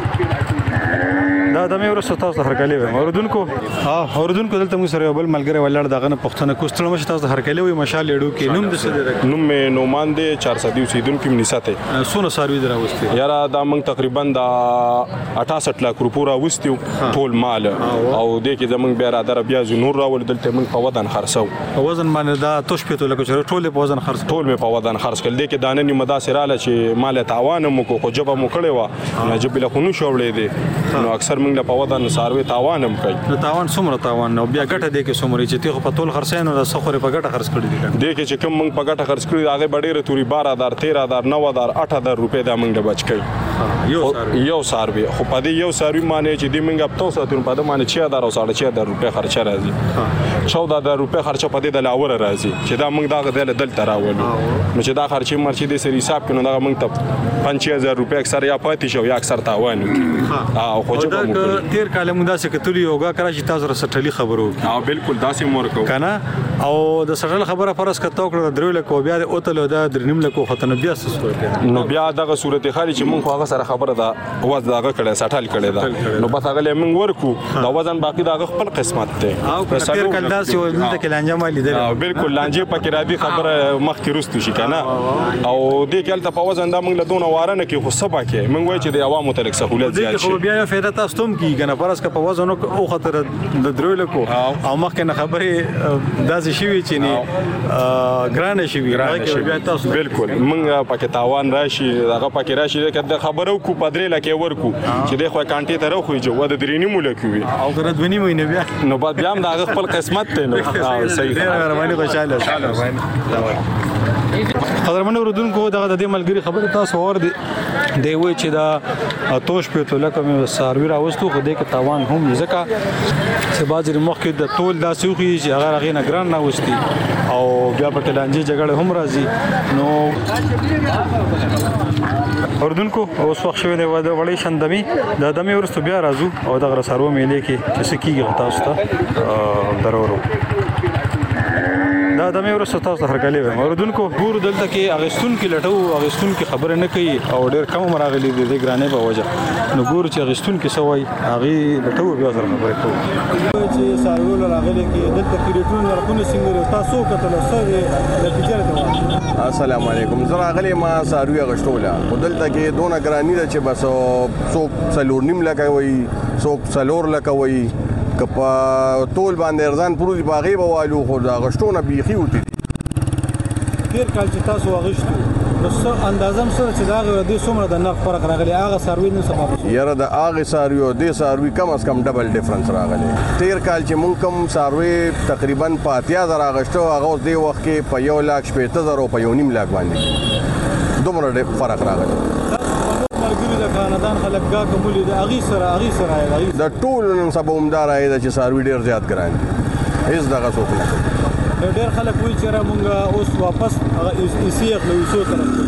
دا د مې ورسره تاسو هرکلی وي اردوونکو دلته موږ سره بل ملګری ولاړ دغه نه پښتنه کوستل مشه تاسو هرکلی وي مشال لیډو کې نوم د څه نوم مې نومان دی 400 اوسیدونکو کې نساته سونه ساروي دراوستي یاره دا موږ تقریبا د 68 لک روپورا وستیو ټول مال او د کې زمونږ بیا را در بیا نور راول دلته موږ په ودان خرڅو په وزن باندې دا توش پېتو لکه چې ټول په وزن خرڅ ټول مې په ودان خرڅ کړل د کې دانه نیمه دا سراله چې مال تاوان مو کو جبه مو کړي وا نه جبه له خونو شوړې دي نو اکثر موږ په ودان ساروي تاوان هم کوي نو تاوان څومره تاوان نو بیا ګټه دی کې څومره چې ته په ټول خرڅینو د سخوري په ګټه خرڅ کړی دي د کې چې کوم موږ په ګټه خرڅ کړی هغه ډېره توري 12000 13000 9000 8000 روپے دا موږ د بچ کړی یو ساروي خو په دې یو ساروي معنی چې د موږ په تاسو ته په دې معنی 6000 او 6500 روپے خرچه راځي 14000 روپے خرچه په دې د لاور راځي چې دا موږ دا دلته راولو نو چې دا خرچه مرچې د سری حساب کړو دا موږ ته 5000 روپے اکثر یا پاتې شو یا اکثر تاوان او خو چې موږ تیر کال موږ داسې کتلی یوګه کرا چې تاسو سره سټلی خبرو بالکل داسې مور کو کنه او د سټل خبره فرض کته کړو درو لکه بیا د اوتلو دا درنیم لکه ختنه بیا څه نو بیا دغه صورت خالي چې موږ هغه سره خبره ده واز دغه کړه سټل کړه دا نو بس هغه موږ ورکو دا وزن باقي دغه خپل قسمت ته او تیر کال داسې ولته کې لانجه مالي ده بالکل لانجه پکې را دي خبره مخ کې رستو شي کنه او دې کال ته په وزن دا موږ له دونه وارنه کې خو سبا کې موږ وایي چې د عوامو تلک سہولت زیات شي خو بیا فائدہ تاسو ته کی کنه فرض کا په وزن او خطر د درو لکو او مخکې نه خبره داسې شي چې نه ګران شي بیا تاسو بالکل موږ پکې تاوان راشي هغه پکې راشي کله خبرو کو پدرې لکه ورکو چې د خو کانټي ته راخوي جو د درینی مولکو وي او کنه دونی مینه بیا نو بعد بیا هم د خپل قسمت ته نو صحیح باندې خوشاله قدرمن اردوونکو دغه د ملګری خبره تاسو اور دی وی چې دا توش په لکه مې ساروي راوستو خو دې کې تاوان هم ځکه چې بازار مخ کې د ټول دا سوخي چې هغه غینه ګران نه وستي او بیا په لانجه جګړه هم راځي نو اردوونکو اوس وخت شوی دی د وړې شندمي د دمه ورستو بیا راځو او د غره سارو میلې کې چې سکیږي تاسو ته درورو دا دمه ورسره تاسو هرکلی وي اردوونکو ګور دلته کې اغستون کې لټو اغستون کې خبره نه کوي او ډېر کم مراغلي دي د ګرانې په وجه نو ګور چې اغستون کې سوای هغه لټو بیا سره خبره کوي چې سارول راغلي کې دلته کې ریټون ورکونه څنګه تاسو کتل سره د تجارت السلام علیکم زه راغلی ما ساروي اغشتوله دلته کې دونه ګرانی ده چې بس څوک څلور نیم لکه وي څوک څلور لکه وي کپا ټول باندې ارزان پروز باغی به والو خو دا غشتونه بیخي وتی تیر کال چې تاسو واغشتو نو څه اندازم سره چې دا غوړ دي څومره د نرخ فرق راغلی هغه ساروي نو سبب یاره د هغه ساروي او د ساروي کم از کم ډبل ډیفرنس راغلی تیر کال چې مونږ کم ساروي تقریبا 5000 راغشتو هغه اوس دی وخت کې په 1,80,000 او په 1.5 لک باندې دومره فرق راغلی د خاندان خلک کا قبول دي اغي سره د ټول نن سبا عمدار آی د ساروي ډیر زیات ګران دي هیڅ دغه څوک نه ډیر خلک وایي چې را مونږ اوس واپس ایسی خپل وسو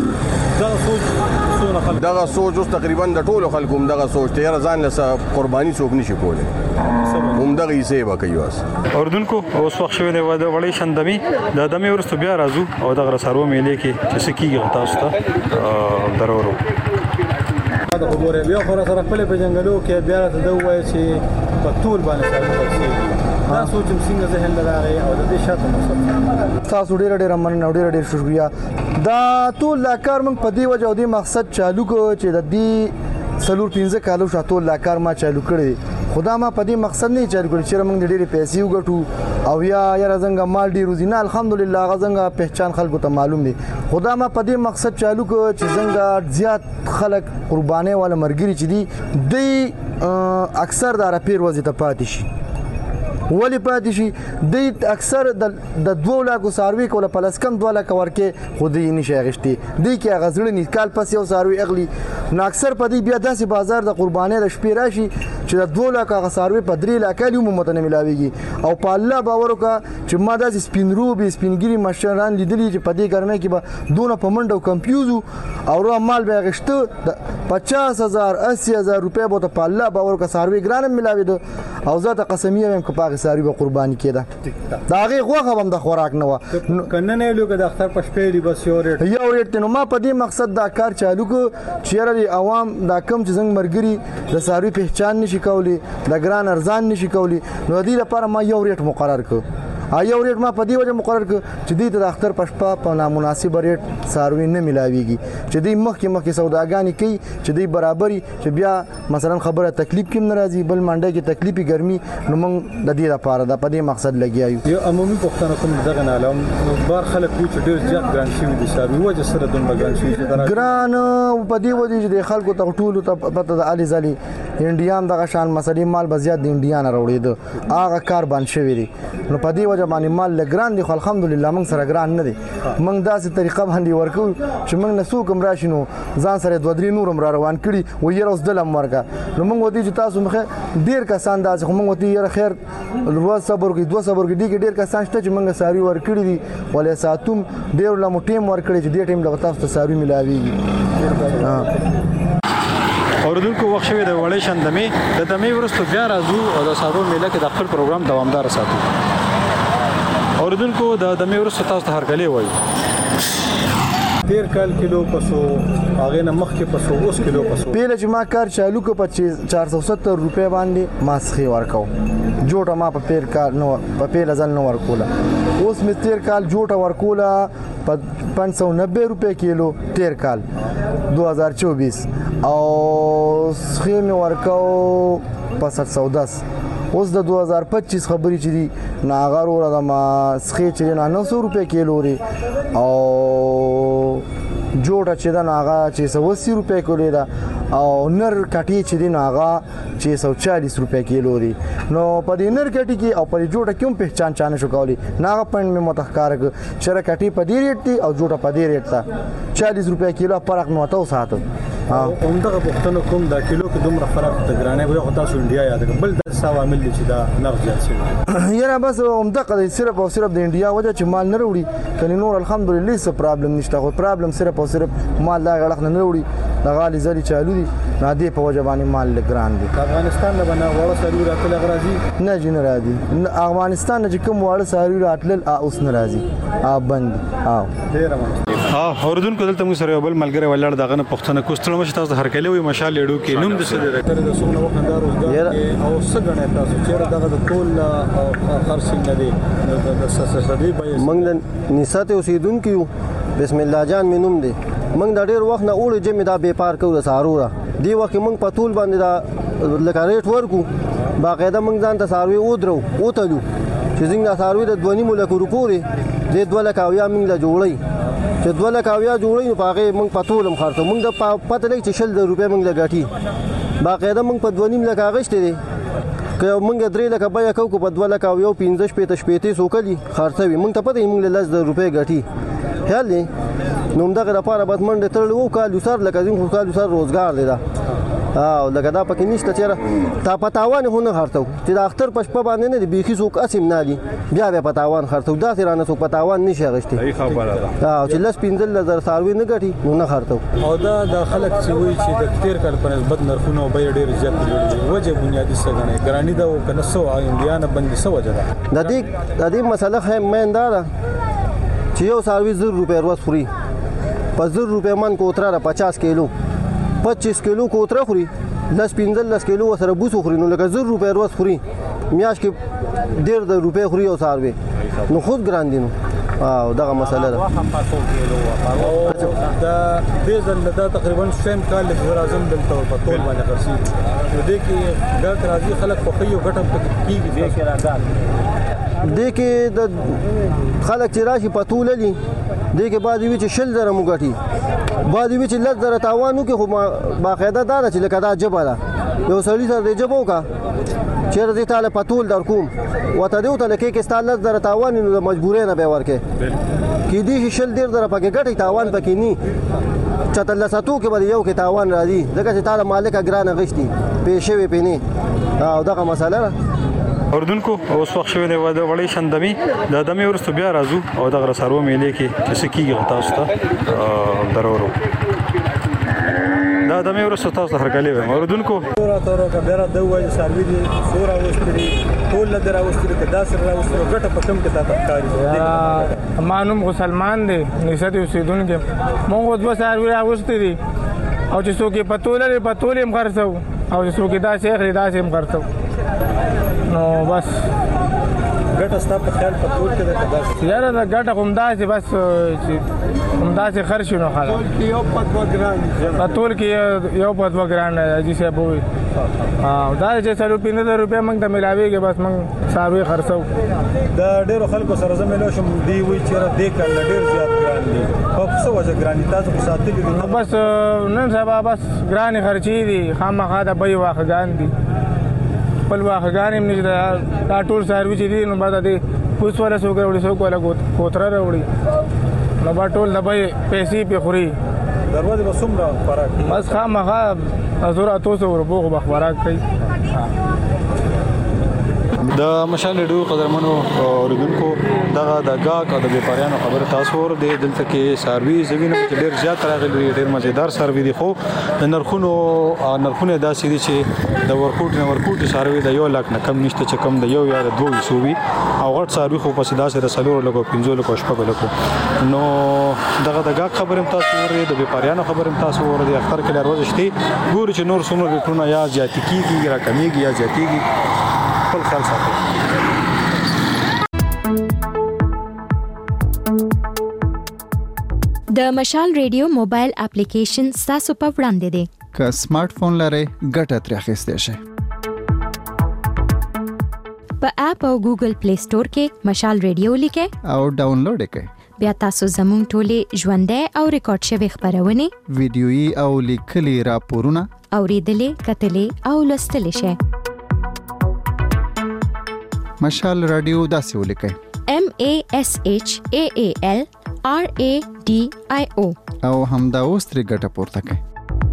طرف دغه سوچ اوس تقریبا د ټولو خلکو دغه سوچ ته ځان له قرباني څوک نشي کولی هم دغه ایسه به کوي واس اردوونکو اوس وخت شوی دی د وړې شندمي د دمه ورستو بیا راځو او د غره سارو میلې کې چې سکیږي تاسو ته درورو دا خبره بیا خو سره خپل په جنگلو کې بیا ته وایي چې په ټول باندې سره دا سوچم څنګه ذهن لراغي او د دې شاته مقصد تاسو ډېر مننه ډېر شکریا دا ټول لاکار موږ په دې وجه او دې مقصد چالو کو چې د دې سلور 15 کالو شاتو لاکار ما چالو کړی خدا ما په دې مقصد نه چالو کړی چې موږ ډېرې پیسې وګټو او یا زنګ مال ډېر روزینه الحمدلله غزنګ پہچان خلکو ته معلوم دي خدا ما په دې مقصد چالو کو چې زنګ زیات خلک قربانې ولا مرګري چې دي اکثر د راپیر وځي ته پاتې شي ولی پاتې شي د اکثر د 2 لک ساروي کوله پلس کم 2 لک ورکه خودي نشي غشتي دی کې غزړ نه کال پس یو ساروي اغلي نو اکثر په دې بیا داسې بازار د قرباني د شپې راشي چې د 2 لک ساروي په 3 لک له متنه ملاويږي او په الله باور وکا چې ما داسې سپینروبي سپینګری مشران لیدلی چې په دې ګرمه کې به دونه په منډو کمپیوزو او رو مال به غشته 50,000 80,000 روپے به په الله باور وکا ساروي ګران ملاوي دو او ذات قسمیه هم کپاغه ساروي به قرباني کېده دا هغه غوخه هم د خوراک نه و کنه نه لوګه د اختر پښپې دی بس یو ریټ نو ما په دې مقصد دا کار چالو کو چیرې عوام دا کم چې څنګه مرګري د ساروي پہچان نشي کولی د ګران ارزان نشي کولی نو دې لپاره ما یو ریټ مقرر کړ یو ریټ ما په دې وجه مقرر کړ چې دې د اختر پښپا په نامناسب ریټ ساروي نه ملاويږي چې دې مخکې سوداګانی کوي چې دې برابرۍ چې بیا مثلا خبره تکلیف کې ناراضي بل منډه کې تکلیفي ګرمي نو موږ د دې لپاره د په دې مقصد لګیایو یو عمومي پښتنه کوم دغه نه علم بار خلک چې ډیر زیات ګران شي دي ساروي وجه سره دون ګران شي ګران په دې وجه چې خلکو ته ټولو ته پته د علي زلي انډیان دغه شان مسلې مال بزیات د انډیان راوړي هغه کار باندې شوی دی نو په دې وجه باندې مال لګران دي خو الحمدلله موږ سره ګران نه دي موږ داسې طریقه باندې ورکو چې موږ نه څوک هم راشي نو ځان سره 2-3 نورم را روان کړي و یې اوس دلم ورکا نو موږ ودی چې تاسو مخه ډیر کسان داسې خو موږ ودی یې خیر ورځ صبر کوي 2 صبر کوي ډیر کسان شته چې موږ ساری ور کړی دي ولې ساتوم ډیر لمو ټیم ور کړی چې دې ټیم له تاسو ته ساری ملاويږي اوردونکو وخت شوی د وړې شندمې د دمې ورستو بیا راځو او د سارو میله کې د خپل پروګرام دوامدار ساتو اوردونکو د دمې ورستو تاسو ته هرکلی وایي 13 کال کیلو پسو هغه نه مخ کې پسو اوس کیلو پسو پیله چې ما کار چالو کو 470 روپے باندې ماسخي ورکاو جوړه ما په پیر کال نو په پیله ځل نو ورکوله اوس می 13 کال جوړه ورکوله په 590 روپے کیلو 13 کال 2024 او سخی می ورکاو په 710 اوس د 2025 خبري چې دي ناغار ور د ما سخی چې 900 روپے کیلو لري او جوړه چې دا ناغه 680 روپے کیلو ده او نر کټي چې دی ناغه 640 روپے کیلو دی نو په دې نر کټي کې او په جوړه کوم پہچان چانه شو کولی ناغه پند می متخکار شر کټي په دې ریټ دی او جوړه په دې ریټ تا 40 روپے کیلو فرق نو تاسو ساتو همدغه پښتنو کوم د کیلو کې دومره فرق د ګرانه وي خو تاسو انډیا یاد بل د عوامل چې دا نغز زیات شي یاره بس همدغه صرف او صرف د انډیا وجه چې مال نه وروړي کني نور الحمدلله څه پرابلم نشته خو پرابلم صرف او صرف مال لا غلط نه وروړي د غالي زلي چالو دي نادي په وجه باندې مال لګران دي افغانستان نه بنا وړه سړي راتل غراضي نه جن راځي افغانستان نه کوم وړه سړي راتل اوس نه راځي بند ډیر اوردونکو دلته موږ سره بل ملګری ولړ دغه پښتنه کوستل مشه تاسو هرکلی وي مشال لیډو کې نوم د سره د سونه وخندار روزګار او څنګه تاسو چې دغه د ټول خرڅ نه دي د سسدي به موږ د نسات اوسیدونکو بسم الله جان مینوم دي موږ د ډیر وخت نه اورې جمع دا بیپار کوو د سارو دی وخت موږ په ټول باندې دا لکاریټ ورکو باقاعده موږ ځان ته ساروي ودرو او تلو چې څنګه ساروي د 2.5 لک روپوري د 2 لک او یا موږ له جوړي چې 2 لک او یا جوړي نو پاغه موږ په ټولم خرڅو موږ د پته لګ چې 100 روپے موږ لګاټي باقاعده موږ په 2.5 لک اغشته دي که موږ 3 لک بیا کو په 2 لک او یو 15 شپې سوکلي خرڅوي موږ ته پته موږ له 10 روپے ګټي خیال دی نو دغه لپاره بس منډه تړلو کالو سر لکه زین خو کالو سر روزګار دی دا او لکه دا پکې نشته چې تا پتاوان هونه خرڅو چې د اختر پښپ باندې نه دی بيخي څوک اسیم نه دی بیا به پتاوان خرڅو دا سره نه څوک پتاوان نشي غشتي ای خبره ده او چې لس 15000 ساروي نه غټي نو نه خرڅو او دا د خلک چې وایي چې د 13 کال په نسبت نرخونه به ډیر زیات لوړ وجه بنیادی څه غني ګرانی دا کنه سو انډیانه باندې سو وجه ده د دې مسله هم مندار چې یو ساروي 0 روپے ورځ خوري په 0 روپے من کوتره 50 کیلو 25 کیلو کوتره خوري 10-15 کیلو سره بوسو خوري نو لکه 0 روپے ورځ خوري میاش کې 1.5 روپے خوري او ساروي نو خود ګران دي نو او دغه مسله ده دا دیزل دا تقریبا سیم کال چې راځم دلته په ټول باندې خرسي نو دې کې ګټ راځي خلک په خيو ګټم کېږي دې کې راځي دې کې د خلک چې راشي په ټول لې دې کې بعد وی چې شل زره مګټي بعد وی چې لږ زره تاوانو کې خو باقاعده دا چې لکه دا جبه ده یو سړی سره د جبو کا چیرې دې تعالی پتول در کوم وته دیو ته کې ستاله در تاوان نو د مجبورې نه به ورکه کې دې شل ډیر در پکې ګټي تاوان پکې ني چتل ساتو کې به یو کې تاوان راځي ځکه چې تعالی مالک اگران غشتي پېښې وي پېني او دغه مسله اردوونکو اوس وخت شوی دی د وړې شندمي د دمه ورستو بیا راځو او دغه سارو میلې کې څه کیږي تاسو ته درورو دا دمه ورستو تاسو هرګلې وای اردوونکو تورو کا بیره د وای سروي دي سورا وستري ټول لګرا وستري کدا سره وستري ګټه پکم کې تا تکاري مانوم مسلمان دي نسد اوسیدونکو مونږ د سروي راوستري او چې څوک پتول هم خرڅو او چې څوک دا شیخ دا هم خرڅو نو بس ګټه ستاسو په خیال په ټول کې ده کدا یاره دا ګټه کوم دا چې بس چې کوم دا چې خرڅ نو خاله یو په 2 ګرام په ټول کې یو په 2 ګرام چې څه بوي دا چې 350 روپیا موږ ته ملاويږي بس موږ ساروي خرڅو دا ډیرو خلکو سره زميلو شم دی وی چې دې کله ډیر زیات ګران دي په څه وجه ګران دي تاسو په ساتلې دي بس نن سبا بس ګران خرچي دي خامخا دا به واخګان دي خپل واخګان هم نشته دا ټول سروي چې دي نو بعد دې اوس ولا سو کوي سو کوله کوتره وروړي نو با ټول دبي پیسې په خوري دروازه به څومره فرق بس خامخا زوره تاسو وربوغ بخبرات کوي د مشال ډو قدرمنو اوردونکو دغه د گاګ او د بیپاریانو خبره تاسو ور دي دلته کې سروي زوینه چې ډیر زیات راغلي ډیر مزیدار سروي دي خو د نرخونو داسې دي چې د ورکوټ سروي د 1 لک نه کم نشته چې کم د 1 یا 2 سووي او غټ سروي خو پس داسې د سلور لګو 15 لګو شپږ لګو نو دغه د گاګ خبره تاسو ور دي د بیپاریانو خبره تاسو ور دي اختر کې لروزشتي ګور چې نور څومره ریټونه یا زیات کیږي را کمیږي یا زیاتېږي خپل خیال ساتئ د مشال ریډیو موبایل اپلیکیشن تاسو په وړاندې دی که سمارټ فون لرئ ګټه ترې اخیستی شئ په اپ او ګوګل پلی سٹور کې مشال ریډیو لیکئ او ډاونلوډ کړئ بیا تاسو زموږ ټولې ژوندۍ او ریکارډ شوي خبرونه ویډیويي او لیکلي راپورونه اوریدلې کتلې او لوستلې شئ مشال رادیو داسې ولیکئ MASHAAL RADIO او همدا اوس ترې ګټه پورته کړئ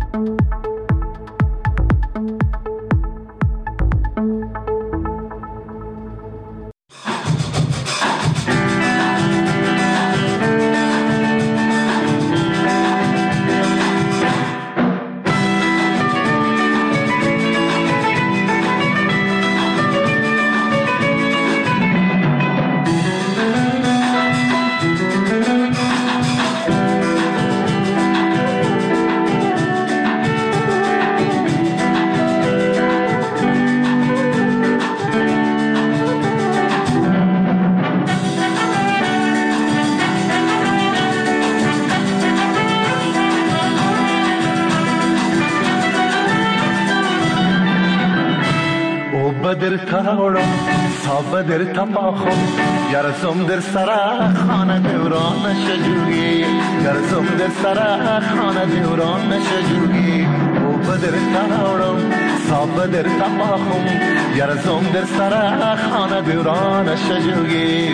بدر تاورم تا بدر تپاخم گرزم در سرا خانه دوران نشجویی گرزم در سرا خانه دوران نشجویی او بدر تاورم تا بدر تپاخم گرزم در سرا خانه دوران نشجویی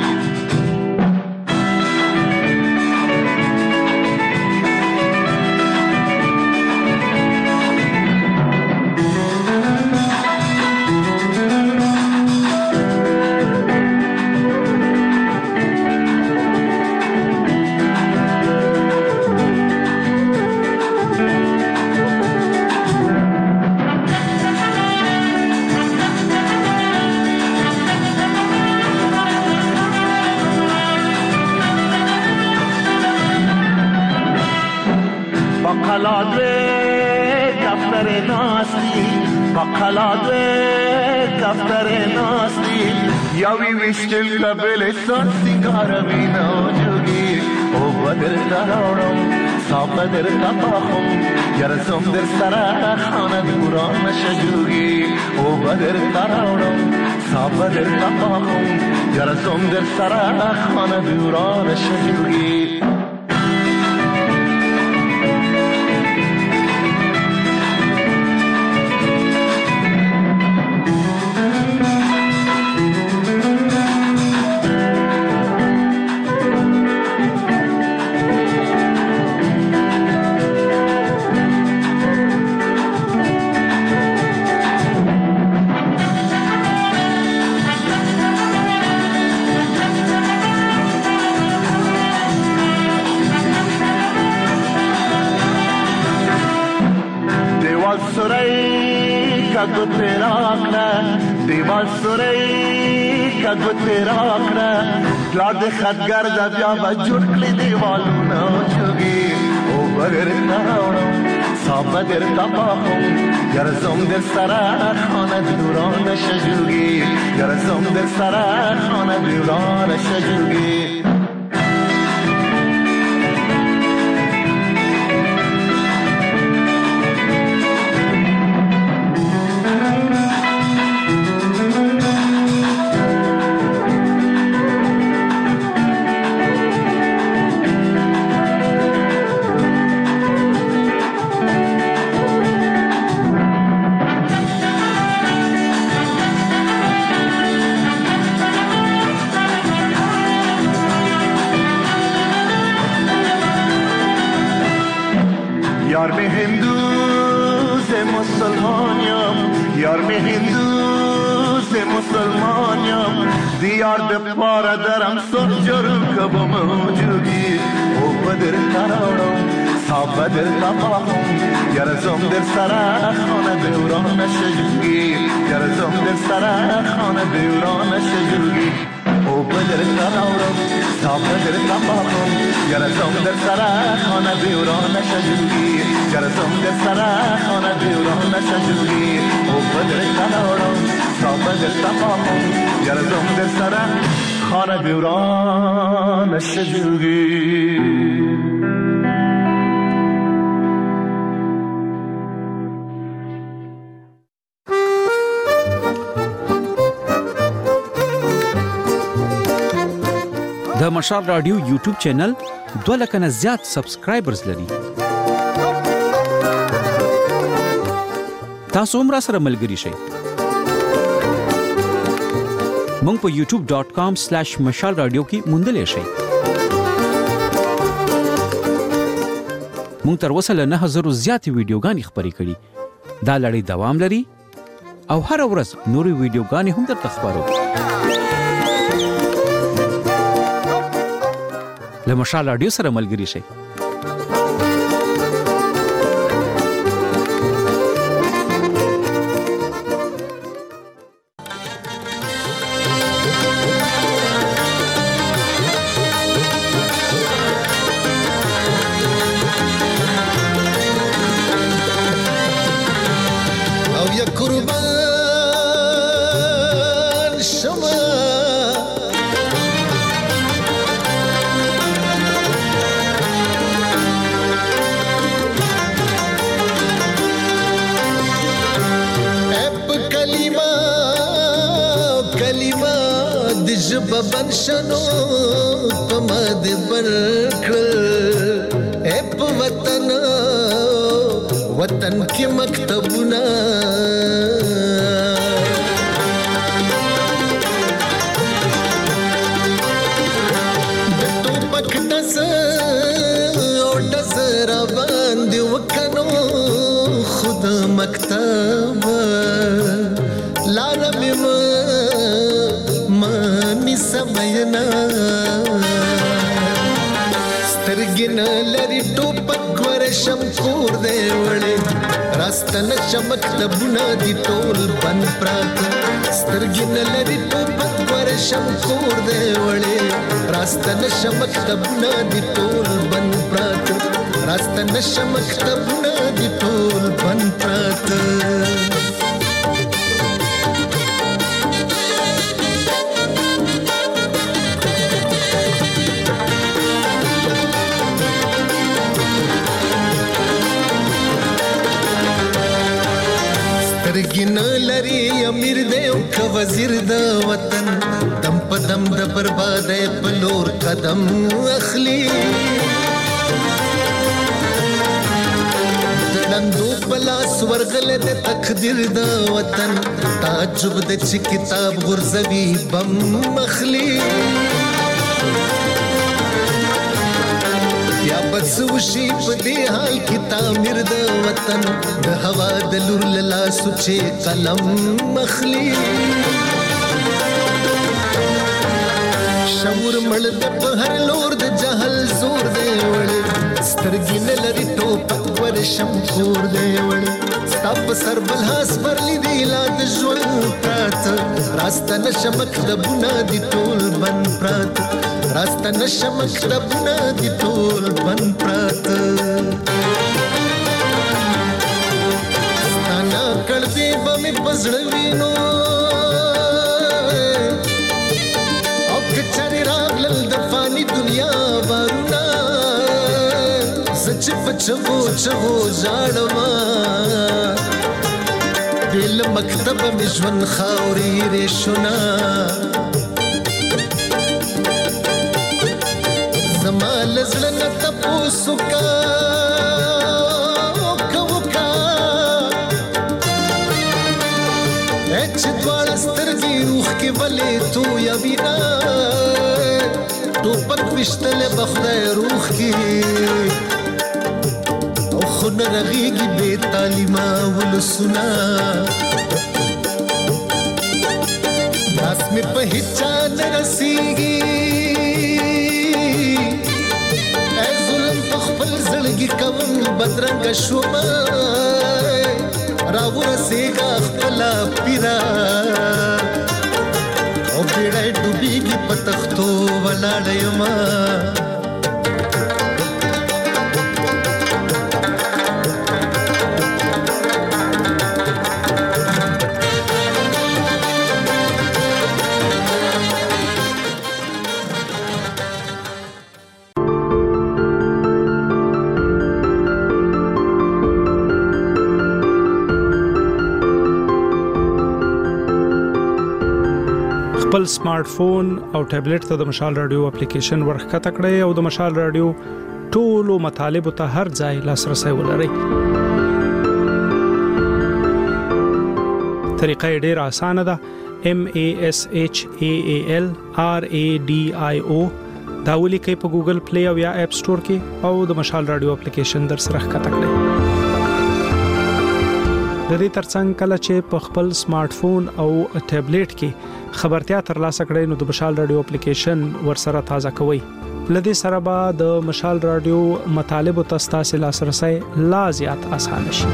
یاوی ویشتل کبلستان سنگارمی نوجوگی او بدر تراورم صاف بدر تپاخم گرزم در سرا خانه دوران نشجوگی او بدر تراورم صاف بدر تپاخم گرزم در سرا خانه دوران نشجوگی کګو تیرا کړه دیوال سورې کګو تیرا کړه پلار د خدګر د بیا به جوړ کړي دیوالونه چوګي او بغیر تاوړم صاحب در تپاهم گرزم در سر خانه دوران شجوگی گرزم در سر خانه دوران شجوگی یار میں ہندو سے مسلمانیم یار میں ہندو سے مسلمانیم دیار دپارا درم سرجر کب موجودی او بدر تراڑم صاحب بدر تپاهم گرزم در سر خانه دوران شجوگی گرزم در سر خانه دوران شجوگی او بدر تراورم صاحب بدر تپاهم گرزم در سر خانه دوران شجوگی گرزم در سر خانه دوران شجوگی او بدر تراورم صاحب بدر تپاهم گرزم در سر خانه دوران شجوگی د مشال رادیو یوټیوب چینل 2 لک نه زیات سبسکرایبرز لري. تاسو هم را سره ملګري شئ. مونږ په youtube.com/mashalradio کې موندلې شئ. مونږ تر اوسه له 9000 زیاتې ویډیوګانې خپرې کړي. دا لړۍ دوام لري او هر ورځ نورې ویډیوګانې هم درته خپرو. له مشال رادیو سره ملګري شئ. او یا قربان شما جب بنشنو پمد برکل اپ وطن وطن کی مکتبنا دتو پکتس او دزر باندې وکنو خود مکتب لارم سمينا سترګنا لري ټوپک ورشم کور دی وړي راستنه چمک تبونه دي ټول بن پرات سترګنا لري ټوپک ورشم کور دی وړي راستنه چمک تبونه دي ټول بن پرات راستنه چمک تبونه دي ټول بن پرات سترګین لري امیر دی او که وزیر د وطن دم په دم د بربادۍ په لور قدم اخلي د ړندو په لاس ورغلی د تقدیر د وطن تعجب د چې کتاب غورځوي بم اخلي یا بس وشي په دې حال کې تعمیر د وطن د هوا د لور له سوچې قلم مخلي شعور مړ د په هر لور د جهل زور دی وړ سترګې نه لري ټوپک ورشم کور دی وړی ستا په سر بل هاس برلی دی لا د ژوند پراته راسته نشه مکتبونه دي ټول بند پراته راسته نشه مکتبونه دي ټول بند پراته ستا ناکړ دی به مې په زړه وینو او که چارې راغلل د فاني دنیا بارونه چې په چغو چغو ژاړما بې له مکتبه مې ژوند خاورې ریشونه زما له زړه نه تپوس وکړه چې دواړه سترګې روح کې ولې تویوینه ټوپک ویشتلی به خدای روح کې خو نه رغېږي بې تعلیمه ولسونه لاس مې په هېڅ چا نه رسېږي ای ظلم په خپل زړګي کوم بدرنګه شومه راورسېږه خپله پیره او بیړی ډوبېږي په تختو ولاړه یمه خپل سمارټ فون او ټابلیټ ته د مشال رادیو اپلیکیشن ورخکته کړئ او د مشال رادیو ټولو مطالبه ته هر ځای لاسرسي ولرئ. طریقه ډیره اسانه ده. MASHAALRADIO دا ولیکئ په ګوګل پلی او یا اپ سٹور کې او د مشال رادیو اپلیکیشن در سره ښکته کړئ. د دې ترڅنګ کله چې په خپل سمارټ فون او ټابلیټ کې خبرتیا ترلاسه کړئ نو د مشال رادیو اپلیکیشن ورسره تازه کوئ. لدې سره به د مشال رادیو مطالب او تاسو لاسرسي لا زیات اسانه شي.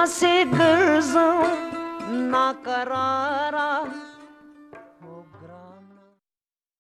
से ګرځم ناقراره